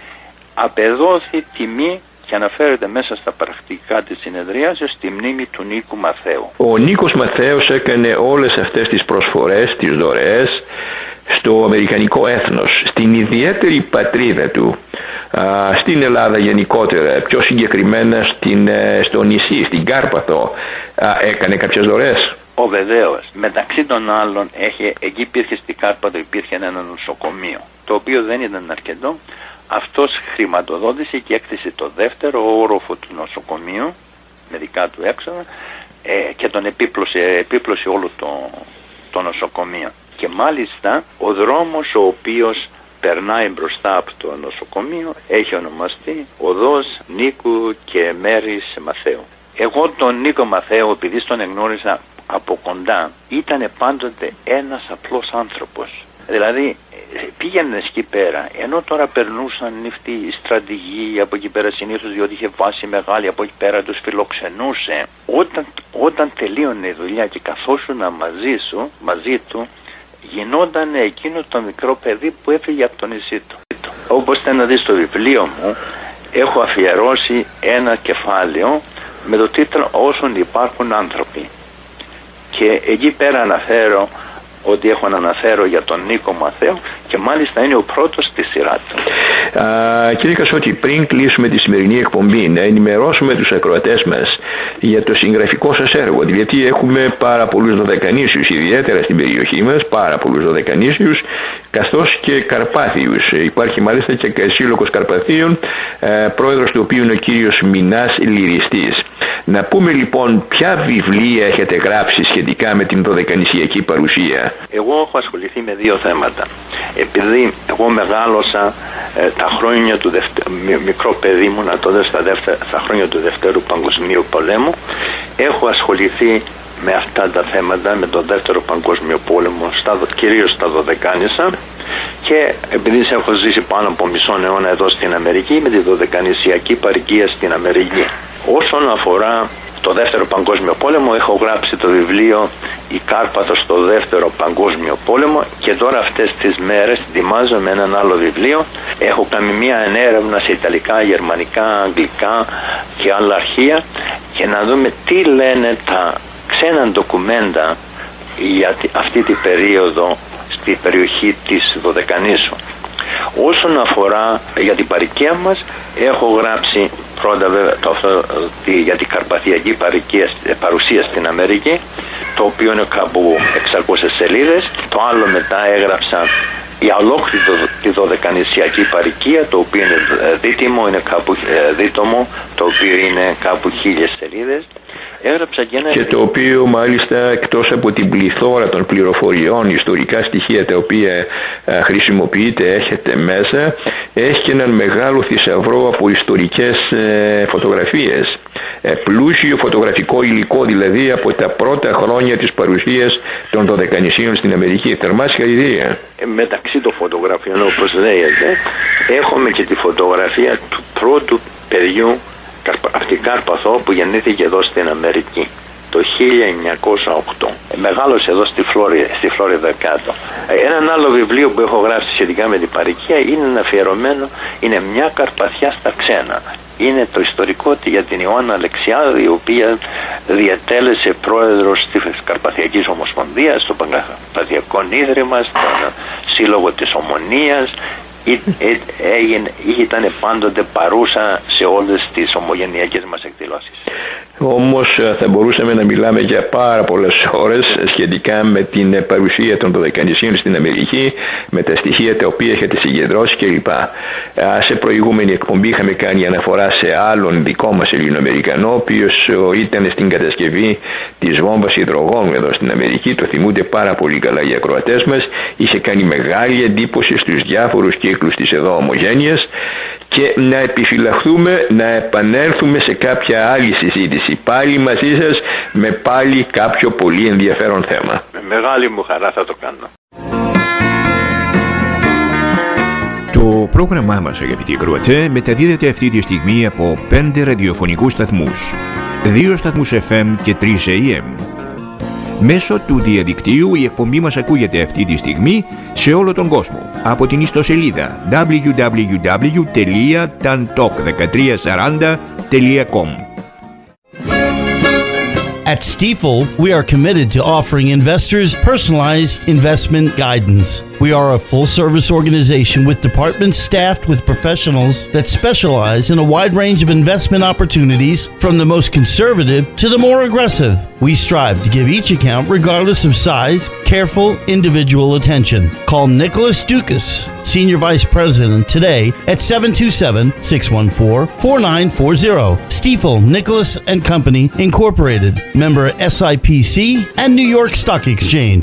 απεδόθη τιμή και αναφέρεται μέσα στα πρακτικά της συνεδρίασης στη μνήμη του Νίκου Μαθαίου. Ο Νίκος Μαθαίος έκανε όλες αυτές τις προσφορές, τις δωρεές στο αμερικανικό έθνος, στην ιδιαίτερη πατρίδα του, στην Ελλάδα γενικότερα, πιο συγκεκριμένα στο νησί, στην Κάρπαθο, έκανε κάποιες δωρεές? Βεβαίως. Μεταξύ των άλλων, εκεί υπήρχε στην Κάρπαθο υπήρχε ένα νοσοκομείο, το οποίο δεν ήταν αρκετό. Αυτός χρηματοδότησε και έκτισε το δεύτερο όροφο του νοσοκομείου με δικά του έξοδα και τον επίπλωσε όλο το νοσοκομείο. Και μάλιστα ο δρόμος ο οποίος περνάει μπροστά από το νοσοκομείο έχει ονομαστεί Οδός Νίκου και Μέρης Μαθαίου. Εγώ τον Νίκο Μαθαίο, επειδή τον εγνώριζα από κοντά, ήταν πάντοτε ένας απλός άνθρωπος. Δηλαδή πήγαινε εκεί πέρα, ενώ τώρα περνούσαν αυτοί οι στρατηγοί από εκεί πέρα συνήθως, διότι είχε βάση μεγάλη, από εκεί πέρα τους φιλοξενούσε. Όταν τελείωνε η δουλειά και καθόσουν μαζί του, γινόταν εκείνο το μικρό παιδί που έφυγε από το νησί του. Όπως θα να δεις στο βιβλίο μου, έχω αφιερώσει ένα κεφάλαιο με το τίτλο «Όσων υπάρχουν άνθρωποι». Και εκεί πέρα αναφέρω ότι έχω να αναφέρω για τον Νίκο Μαθαίο και μάλιστα είναι ο πρώτος στη σειρά του. Κύριε Κασότη, πριν κλείσουμε τη σημερινή εκπομπή, να ενημερώσουμε τους ακροατές μας για το συγγραφικό σας έργο, γιατί έχουμε πάρα πολλούς δωδεκανήσιους, ιδιαίτερα στην περιοχή μας, πάρα πολλούς δωδεκανήσιους, καθώς και Καρπάθιους. Υπάρχει μάλιστα και σύλλογος Καρπαθίων, πρόεδρος του οποίου είναι ο κύριος Μινάς Λυριστής. Να πούμε λοιπόν ποια βιβλία έχετε γράψει σχετικά με την δωδεκανησιακή παρουσία? Εγώ έχω ασχοληθεί με δύο θέματα. Επειδή εγώ μεγάλωσα τα χρόνια του μικρό παιδί μου, τότε στα χρόνια του Δευτέρου Παγκοσμίου Πολέμου, έχω ασχοληθεί με αυτά τα θέματα, με τον Δεύτερο Παγκόσμιο Πόλεμο, κυρίως στα Δωδεκάνησα, και επειδή έχω ζήσει πάνω από μισό αιώνα εδώ στην Αμερική, με τη δωδεκανησιακή παροικία στην Αμερική. Όσον αφορά το Δεύτερο Παγκόσμιο Πόλεμο, έχω γράψει το βιβλίο «Η Κάρπαθος στο Δεύτερο Παγκόσμιο Πόλεμο», και τώρα αυτές τις μέρες ετοιμάζω με έναν άλλο βιβλίο. Έχω κάνει μια έρευνα σε ιταλικά, γερμανικά, αγγλικά και άλλα αρχεία, και να δούμε τι λένε τα ξένα ντοκουμέντα για αυτή την περίοδο στη περιοχή της Δωδεκανήσου. Όσον αφορά για την παροικία μας, έχω γράψει πρώτα βέβαια για την καρπαθιακή παρουσία στην Αμερική, το οποίο είναι κάπου 600 σελίδες. Το άλλο μετά έγραψα για ολόκληρη τη δωδεκανησιακή παροικία, το οποίο είναι δίτομο, το οποίο είναι κάπου 1000 σελίδες. Έγραψα και το οποίο μάλιστα, εκτός από την πληθώρα των πληροφοριών, ιστορικά στοιχεία τα οποία χρησιμοποιείτε, έχετε μέσα, έχει και έναν μεγάλο θησαυρό από ιστορικές φωτογραφίες. Πλούσιο φωτογραφικό υλικό, δηλαδή από τα πρώτα χρόνια της παρουσίας των Δωδεκανησίων στην Αμερική. Θερμά συγχαρητήρια. Μεταξύ των φωτογραφιών, όπως λέγεται, έχουμε και τη φωτογραφία του πρώτου παιδιού αυτή Κάρπαθο, που γεννήθηκε εδώ στην Αμερική το 1908. Μεγάλωσε εδώ στη Φλόριδα κάτω. Ένα άλλο βιβλίο που έχω γράψει σχετικά με την παροικία είναι αφιερωμένο, είναι μια Καρπαθιά στα ξένα. Είναι το ιστορικό για την Ιωάννα Αλεξιάδου, η οποία διατέλεσε πρόεδρος της Καρπαθιακής Ομοσπονδίας, στο Καρπαθιακό Ίδρυμα, στον Σύλλογο της Ομονίας. Ήταν πάντοτε παρούσα σε όλες τις ομογενειακές μας εκδηλώσεις. Όμως θα μπορούσαμε να μιλάμε για πάρα πολλές ώρες σχετικά με την παρουσία των Δωδεκανησίων στην Αμερική, με τα στοιχεία τα οποία έχετε συγκεντρώσει κλπ. Σε προηγούμενη εκπομπή είχαμε κάνει αναφορά σε άλλον δικό μας Ελληνοαμερικανό, ο οποίος ήταν στην κατασκευή της βόμβας υδρογόνου εδώ στην Αμερική. Το θυμούνται πάρα πολύ καλά οι ακροατές μας. Είχε κάνει μεγάλη εντύπωση στους διάφορους κύκλους της εδώ ομογένειας, και να επιφυλαχθούμε να επανέλθουμε σε κάποια άλλη συζήτηση πάλι μαζί σας, με πάλι κάποιο πολύ ενδιαφέρον θέμα. Με μεγάλη μου χαρά θα το κάνω. Το πρόγραμμά μας, αγαπητοί ακροατές, μεταδίδεται αυτή τη στιγμή από 5 ραδιοφωνικούς σταθμούς, 2 σταθμούς FM και 3 AM. Μέσω του διαδικτύου η εκπομπή μας ακούγεται αυτή τη στιγμή σε όλο τον κόσμο από την ιστοσελίδα www.tantop1340.com. At Stifel, we are committed to offering investors personalized investment guidance. We are a full-service organization with departments staffed with professionals that specialize in a wide range of investment opportunities, from the most conservative to the more aggressive. We strive to give each account, regardless of size, careful individual attention. Call Nicholas Dukas, Senior Vice President, today at 727-614-4940. Stifel, Nicholas & Company, Incorporated. Member SIPC and New York Stock Exchange.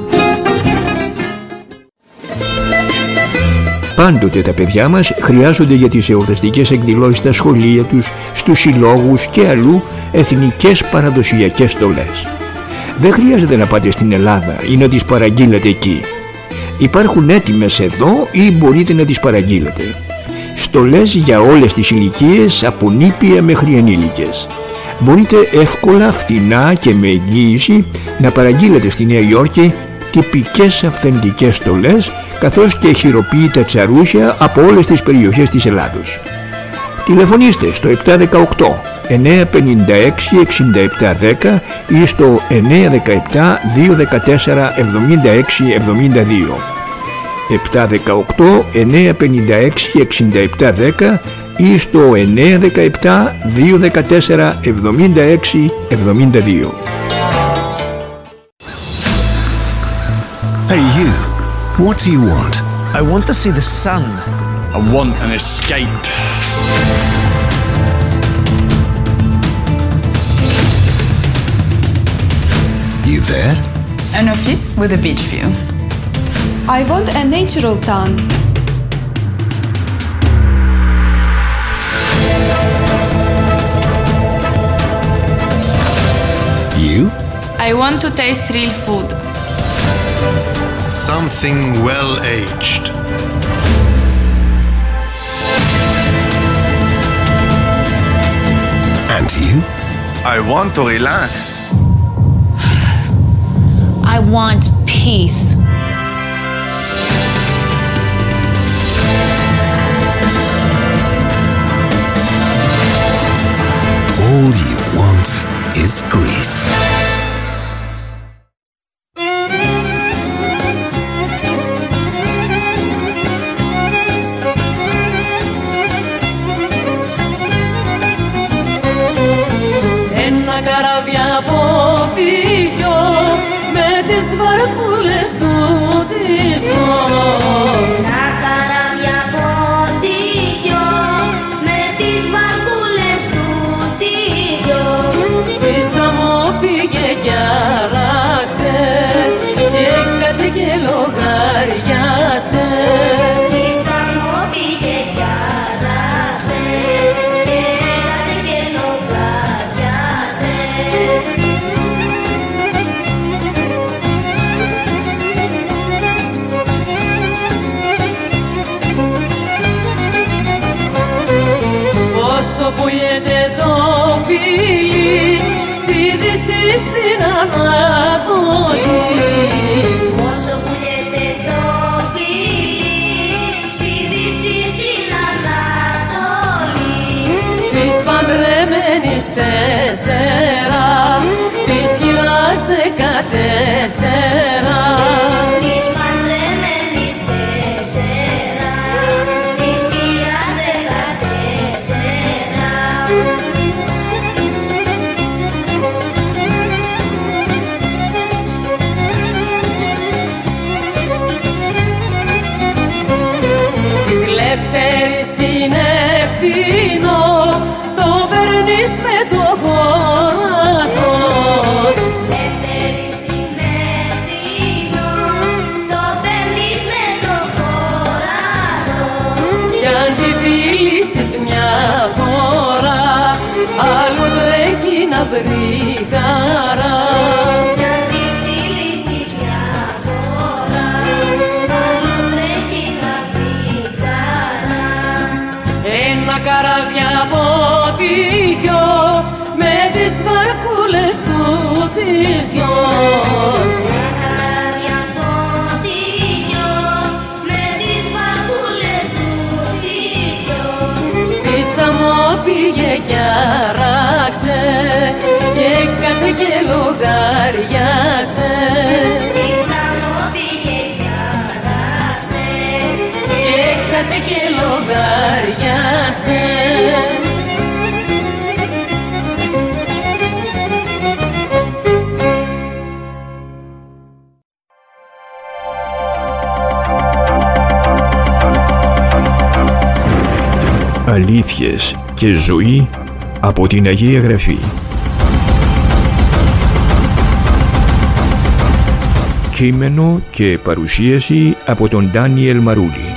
Πάντοτε τα παιδιά μας χρειάζονται για τις εορταστικές εκδηλώσεις στα σχολεία τους, στους συλλόγους και αλλού εθνικές παραδοσιακές στολές. Δεν χρειάζεται να πάτε στην Ελλάδα ή να τις παραγγείλετε εκεί. Υπάρχουν έτοιμες εδώ ή μπορείτε να τις παραγγείλετε. Στολές για όλες τις ηλικίες, από νήπια μέχρι ενήλικες. Μπορείτε εύκολα, φτηνά και με εγγύηση να παραγγείλετε στη Νέα Υόρκη τυπικές αυθεντικές στολές, καθώς και χειροποίητα τσαρούσια από όλες τις περιοχές της Ελλάδος. Τηλεφωνήστε στο 718 956 6710 ή στο 917 214 76 72. 718 956 6710 ή στο 917 214 76 72. Hey you, what do you want? I want to see the sun. I want an escape. You there? An office with a beach view. I want a natural town. want to taste real food. Something well-aged. And you? I want to relax. I want peace. All you want is Greece. Ένα καράβι από πηγιό με τις βαρκούλες του της δυο. Ένα καράβι από πηγιό με τις βαρκούλες του της δυο. Στη Σάμο πήγε κι άραξε και κάτσε και λογαριάσε. Στη Σάμο πήγε κι άραξε και κάτσε και λογαριάσε. Όσο πουλιέται το φίλι στη Δύση στην Ανατολή. Όσο πουλιέται το φίλι στη Δύση στην Ανατολή. Της παντρεμένης 4, της χειράς 14. Της παντρεμένης 4, της χειράς 14. Της Λευτέρης είναι ευθύνο, το παίρνεις με το γόνατο. Της Λευτέρης είναι ευθύνο, το παίρνεις με το χωράτο. Κι αν τη φίλησες μια φορά, άλλο τρέχει να βρει χαρά. Κι αν τη φίλησες μια φορά, άλλο τρέχει να βρει χαρά. Ένα καράβι από πηγιό με τις βαρκούλες του τις δυο. Ένα καράβι από πηγιό με τις βαρκούλες του τις δυο. Στη Σάμο πήγε κι άραξε και κάτσε και λογαριάσε. Στη Σάμο πήγε κι άραξε Και κάτσε και λογαριάσε. Αλήθειες και ζωή από την Αγία Γραφή. Κείμενο και παρουσίαση από τον Ντάνιελ Μαρούλη.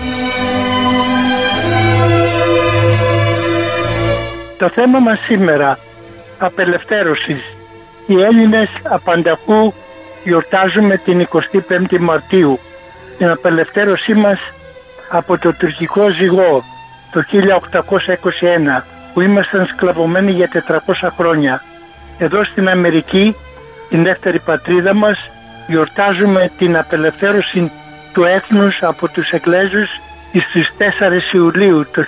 Το θέμα μας σήμερα, απελευθέρωσης. Οι Έλληνες απανταχού γιορτάζουμε την 25η Μαρτίου, την απελευθέρωσή μας από το τουρκικό ζυγό το 1821, που ήμασταν σκλαβωμένοι για 400 χρόνια. Εδώ στην Αμερική, την δεύτερη πατρίδα μας, γιορτάζουμε την απελευθέρωση του έθνους από τους Εγγλέζους στις 4 Ιουλίου το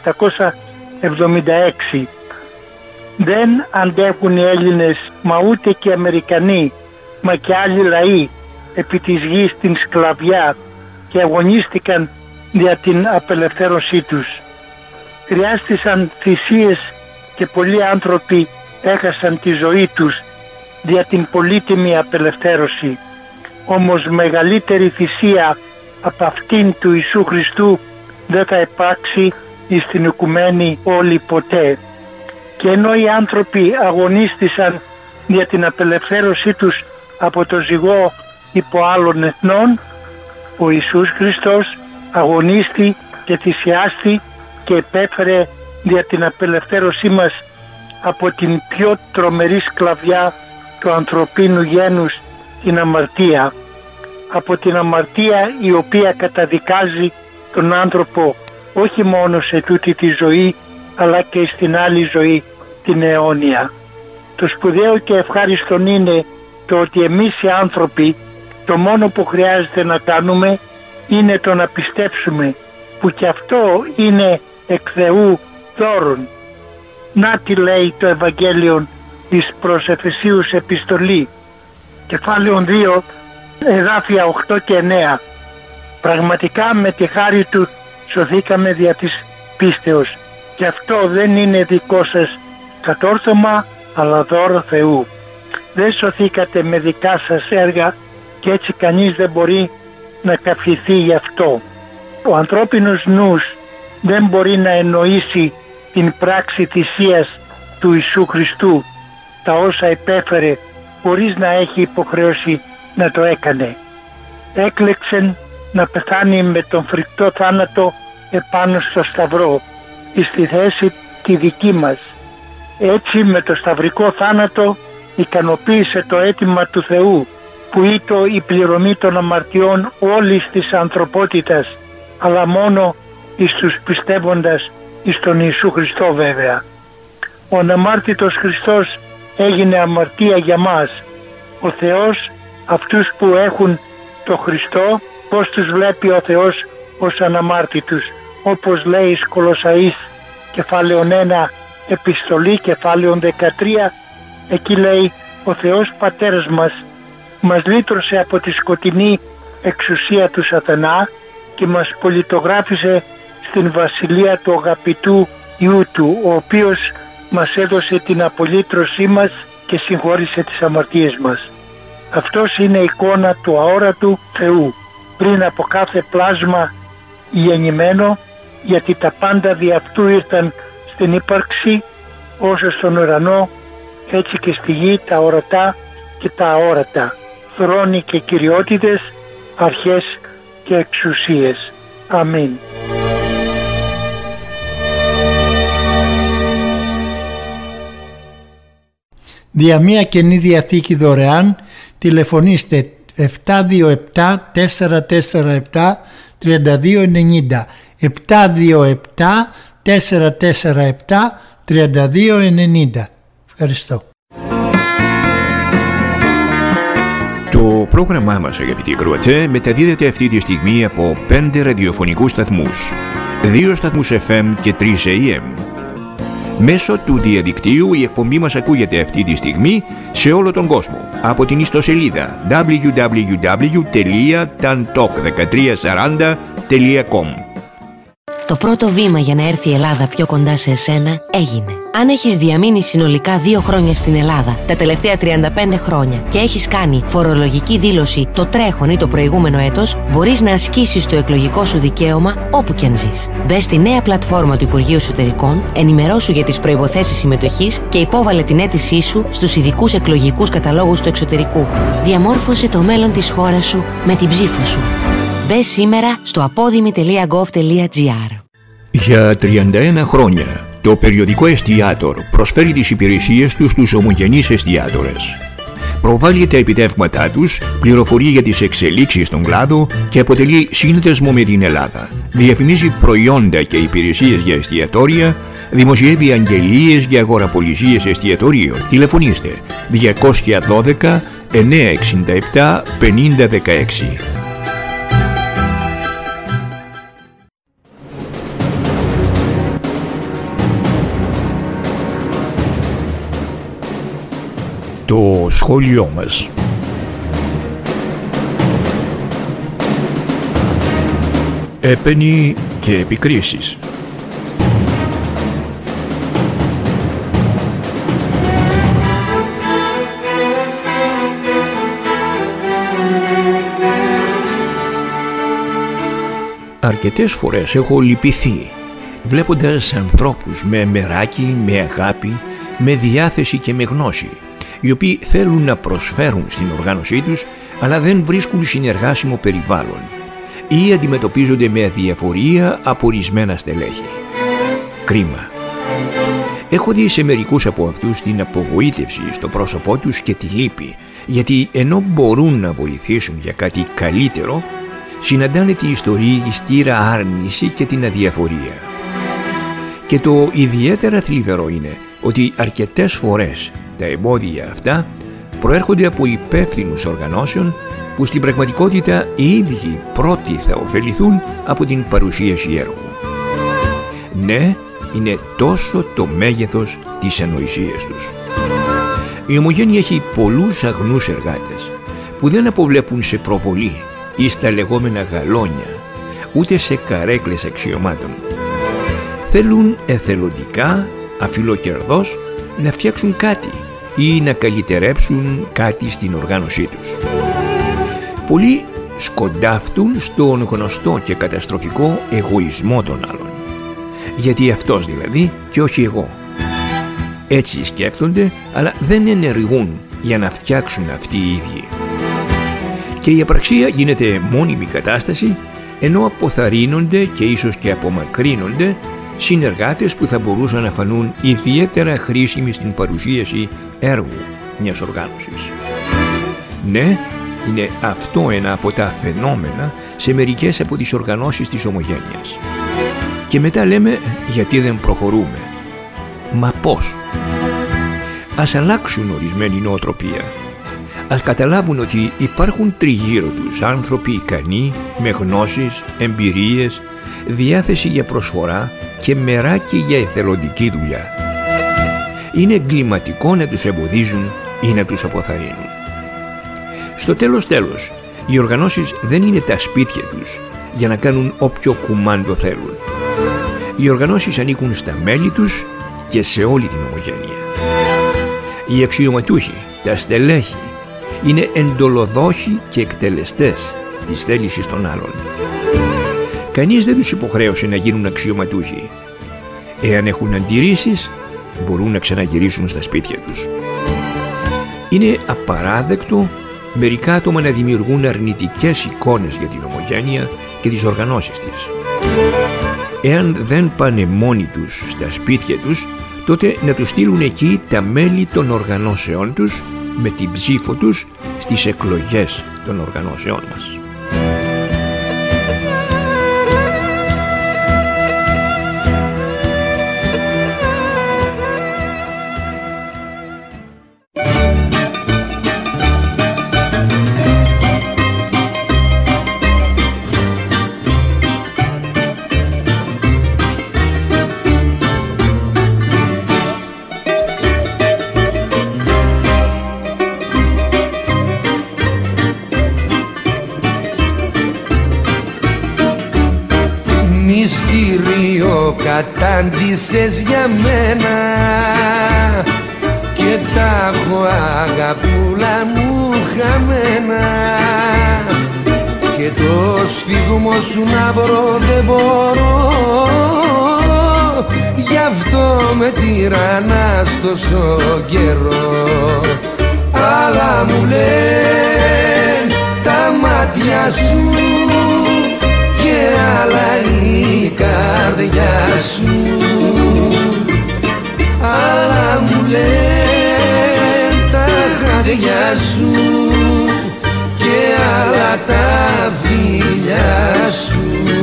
1776. Δεν αντέχουν οι Έλληνες, μα ούτε και οι Αμερικανοί, μα και άλλοι λαοί επί της γης την σκλαβιά και αγωνίστηκαν για την απελευθέρωσή τους. Χρειάστησαν θυσίες και πολλοί άνθρωποι έχασαν τη ζωή τους για την πολύτιμη απελευθέρωση. Όμως μεγαλύτερη θυσία από αυτήν του Ιησού Χριστού δεν θα υπάρξει στην οικουμένη όλη ποτέ. Και ενώ οι άνθρωποι αγωνίστησαν για την απελευθέρωσή τους από το ζυγό υπό άλλων εθνών, ο Ιησούς Χριστός αγωνίστη και θυσιάστη και επέφερε για την απελευθέρωσή μας από την πιο τρομερή σκλαβιά του ανθρωπίνου γένους την αμαρτία, από την αμαρτία η οποία καταδικάζει τον άνθρωπο όχι μόνο σε τούτη τη ζωή, αλλά και στην άλλη ζωή, την αιώνια. Το σπουδαίο και ευχάριστον είναι το ότι εμείς οι άνθρωποι το μόνο που χρειάζεται να κάνουμε είναι το να πιστέψουμε, που και αυτό είναι εκ Θεού δώρον. Να τι λέει το Ευαγγέλιο της προς Εφεσίους επιστολή, κεφάλαιο 2, εδάφια 8 και 9. Πραγματικά με τη χάρη του σωθήκαμε δια της πίστεως, και αυτό δεν είναι δικό σας κατόρθωμα, αλλά δώρο Θεού. Δεν σωθήκατε με δικά σας έργα, και έτσι κανείς δεν μπορεί να καυχηθεί γι' αυτό. Ο ανθρώπινος νους δεν μπορεί να εννοήσει την πράξη θυσίας του Ιησού Χριστού, τα όσα υπέφερε χωρίς να έχει υποχρέωση να το έκανε. Έκλεξεν να πεθάνει με τον φρικτό θάνατο επάνω στο σταυρό, στη θέση τη δική μας. Έτσι με το σταυρικό θάνατο ικανοποίησε το αίτημα του Θεού, που ήτο η πληρωμή των αμαρτιών όλης της ανθρωπότητας, αλλά μόνο εις τους πιστεύοντας εις τον Ιησού Χριστό βέβαια. Ο αναμάρτητος Χριστός έγινε αμαρτία για μας. Ο Θεός αυτούς που έχουν το Χριστό, πώς τους βλέπει ο Θεός ως αναμάρτητους, όπως λέει εις Κολοσσαείς κεφάλαιον 1 επιστολή κεφάλαιον 13, εκεί λέει ο Θεός Πατέρας μας λύτρωσε από τη σκοτεινή εξουσία του σατανά και μας πολιτογράφησε στην βασιλεία του αγαπητού Υιού του, ο οποίος μας έδωσε την απολύτρωσή μας και συγχώρησε τις αμαρτίες μας. Αυτός είναι η εικόνα του αόρατου Θεού, πριν από κάθε πλάσμα γεννημένο, γιατί τα πάντα δι' αυτού ήρθαν στην ύπαρξη, όσο στον ουρανό, έτσι και στη γη τα ορατά και τα αόρατα, θρόνοι και κυριότητες, αρχές και εξουσίες. Αμήν. Δια μία Καινή Διαθήκη δωρεάν τηλεφωνήστε 727-447-3290, 727-447-3290. Ευχαριστώ. Το πρόγραμμά μας, αγαπητοί ακροατές, μεταδίδεται αυτή τη στιγμή από 5 ραδιοφωνικούς σταθμούς, 2 σταθμούς FM και 3 AM. Μέσω του διαδικτύου η εκπομπή μας ακούγεται αυτή τη στιγμή σε όλο τον κόσμο από την ιστοσελίδα www.tantalk1340.com. Το πρώτο βήμα για να έρθει η Ελλάδα πιο κοντά σε εσένα έγινε. Αν έχεις διαμείνει συνολικά 2 χρόνια στην Ελλάδα τα τελευταία 35 χρόνια και έχεις κάνει φορολογική δήλωση το τρέχον ή το προηγούμενο έτος, μπορείς να ασκήσεις το εκλογικό σου δικαίωμα όπου και αν ζεις. Μπες στη νέα πλατφόρμα του Υπουργείου Εσωτερικών, ενημερώσου για τις προϋποθέσεις συμμετοχής και υπόβαλε την αίτησή σου στους ειδικούς εκλογικούς καταλόγους του εξωτερικού. Διαμόρφωσε το μέλλον της χώρας σου με την ψήφο σου. Μπες σήμερα στο apodimi.gov.gr. Για 31 χρόνια, το περιοδικό Εστιάτορ προσφέρει τις υπηρεσίες του στους ομογενείς εστιάτορες. Προβάλλει τα επιτεύγματά τους, πληροφορεί για τις εξελίξεις στον κλάδο και αποτελεί σύνδεσμο με την Ελλάδα. Διαφημίζει προϊόντα και υπηρεσίες για εστιατόρια, δημοσιεύει αγγελίες για αγοραπολισίες εστιατορίων. Τηλεφωνήστε 212 967 5016. Το σχόλιο μας. Έπαινοι και επικρίσεις. Αρκετές φορές έχω λυπηθεί βλέποντας ανθρώπους με μεράκι, με αγάπη, με διάθεση και με γνώση, οι οποίοι θέλουν να προσφέρουν στην οργάνωσή τους, αλλά δεν βρίσκουν συνεργάσιμο περιβάλλον ή αντιμετωπίζονται με αδιαφορία από ορισμένα στελέχη. Κρίμα. Έχω δει σε μερικούς από αυτούς την απογοήτευση στο πρόσωπό τους και τη λύπη, γιατί ενώ μπορούν να βοηθήσουν για κάτι καλύτερο, συναντάνε τη ιστοριστήρα άρνηση και την αδιαφορία. Και το ιδιαίτερα θλιβερό είναι ότι αρκετές φορές τα εμπόδια αυτά προέρχονται από υπεύθυνους οργανώσεων που στην πραγματικότητα οι ίδιοι πρώτοι θα ωφεληθούν από την παρουσίαση έργου. Ναι, είναι τόσο το μέγεθος της ανοησίας τους. Η Ομογένεια έχει πολλούς αγνούς εργάτες που δεν αποβλέπουν σε προβολή ή στα λεγόμενα γαλόνια, ούτε σε καρέκλες αξιωμάτων. Θέλουν εθελοντικά, αφιλοκερδώς, να φτιάξουν κάτι ή να καλυτερέψουν κάτι στην οργάνωσή τους. Πολλοί σκοντάφτουν στον γνωστό και καταστροφικό εγωισμό των άλλων. Γιατί αυτός δηλαδή και όχι εγώ. Έτσι σκέφτονται, αλλά δεν ενεργούν για να φτιάξουν αυτοί οι ίδιοι. Και η απραξία γίνεται μόνιμη κατάσταση, ενώ αποθαρρύνονται και ίσως και απομακρύνονται συνεργάτες που θα μπορούσαν να φανούν ιδιαίτερα χρήσιμοι στην παρουσίαση έργου μιας οργάνωσης. Ναι, είναι αυτό ένα από τα φαινόμενα σε μερικές από τις οργανώσεις της Ομογένειας. Και μετά λέμε γιατί δεν προχωρούμε. Μα πώς? Ας αλλάξουν ορισμένη νοοτροπία. Ας καταλάβουν ότι υπάρχουν τριγύρω τους άνθρωποι ικανοί, με γνώσεις, εμπειρίες, διάθεση για προσφορά και μεράκι για εθελοντική δουλειά. Είναι εγκληματικό να τους εμποδίζουν ή να τους αποθαρρύνουν. Στο τέλος, οι οργανώσεις δεν είναι τα σπίτια τους για να κάνουν όποιο κουμάντο θέλουν. Οι οργανώσεις ανήκουν στα μέλη τους και σε όλη την Ομογένεια. Οι αξιωματούχοι, τα στελέχη, είναι εντολοδόχοι και εκτελεστές της θέλησης των άλλων. Κανείς δεν τους υποχρέωσε να γίνουν αξιωματούχοι. Εάν έχουν αντιρρήσεις, μπορούν να ξαναγυρίσουν στα σπίτια τους. Είναι απαράδεκτο μερικά άτομα να δημιουργούν αρνητικές εικόνες για την Ομογένεια και τις οργανώσεις της. Εάν δεν πάνε μόνοι τους στα σπίτια τους, τότε να τους στείλουν εκεί τα μέλη των οργανώσεών τους με την ψήφο τους στις εκλογές των οργανώσεών μας. Μυστήριο κατάντησες για μένα και τα έχω αγαπούλα μου χαμένα και το σφίγμο σου να βρω δεν μπορώ, γι' αυτό με τυραννάς τόσο καιρό. Αλλά μου λένε τα μάτια σου και άλλα η καρδιά σου, άλλα μου λένε τα χάδια σου και άλλα τα φιλιά σου.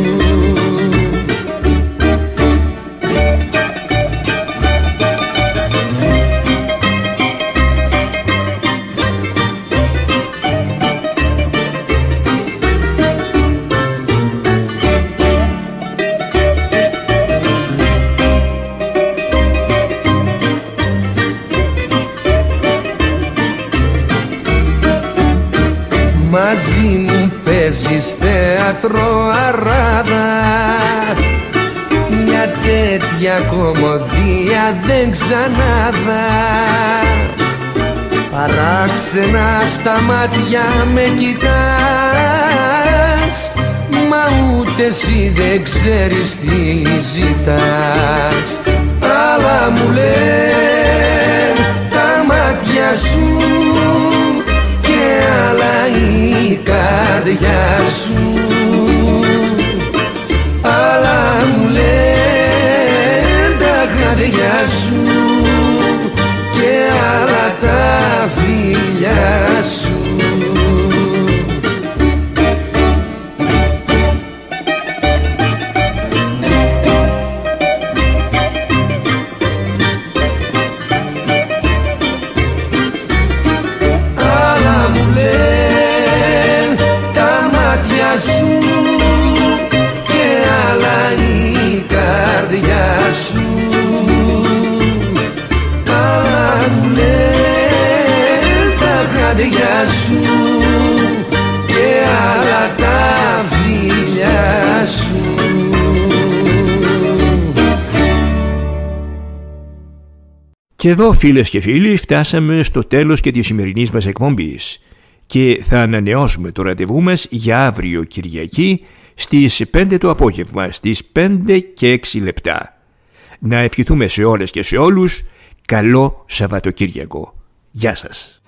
Μαζί μου παίζεις θέατρο αράδα, μια τέτοια κομμωδία δεν ξανάδα. Παράξενα στα μάτια με κοιτάς, μα ούτε εσύ δεν ξέρεις τι ζητάς. Αλλά μου λένε τα μάτια σου και άλλα η καρδιά σου, άλλα μου λένε τα καρδιά σου και άλλα τα φιλιά σου. Άλλα μου λένε τα μάτια σου και άλλα η καρδιά σου. Άλλα μου λένε τα καρδιά σου και άλλα τα φιλιά σου. Και εδώ, φίλες και φίλοι, φτάσαμε στο τέλος και της σημερινής μας εκπομπής και θα ανανεώσουμε το ραντεβού μας για αύριο Κυριακή στις 5 το απόγευμα, στις 5 και 6 λεπτά. Να ευχηθούμε σε όλες και σε όλους καλό Σαββατοκύριακο. Γεια σας.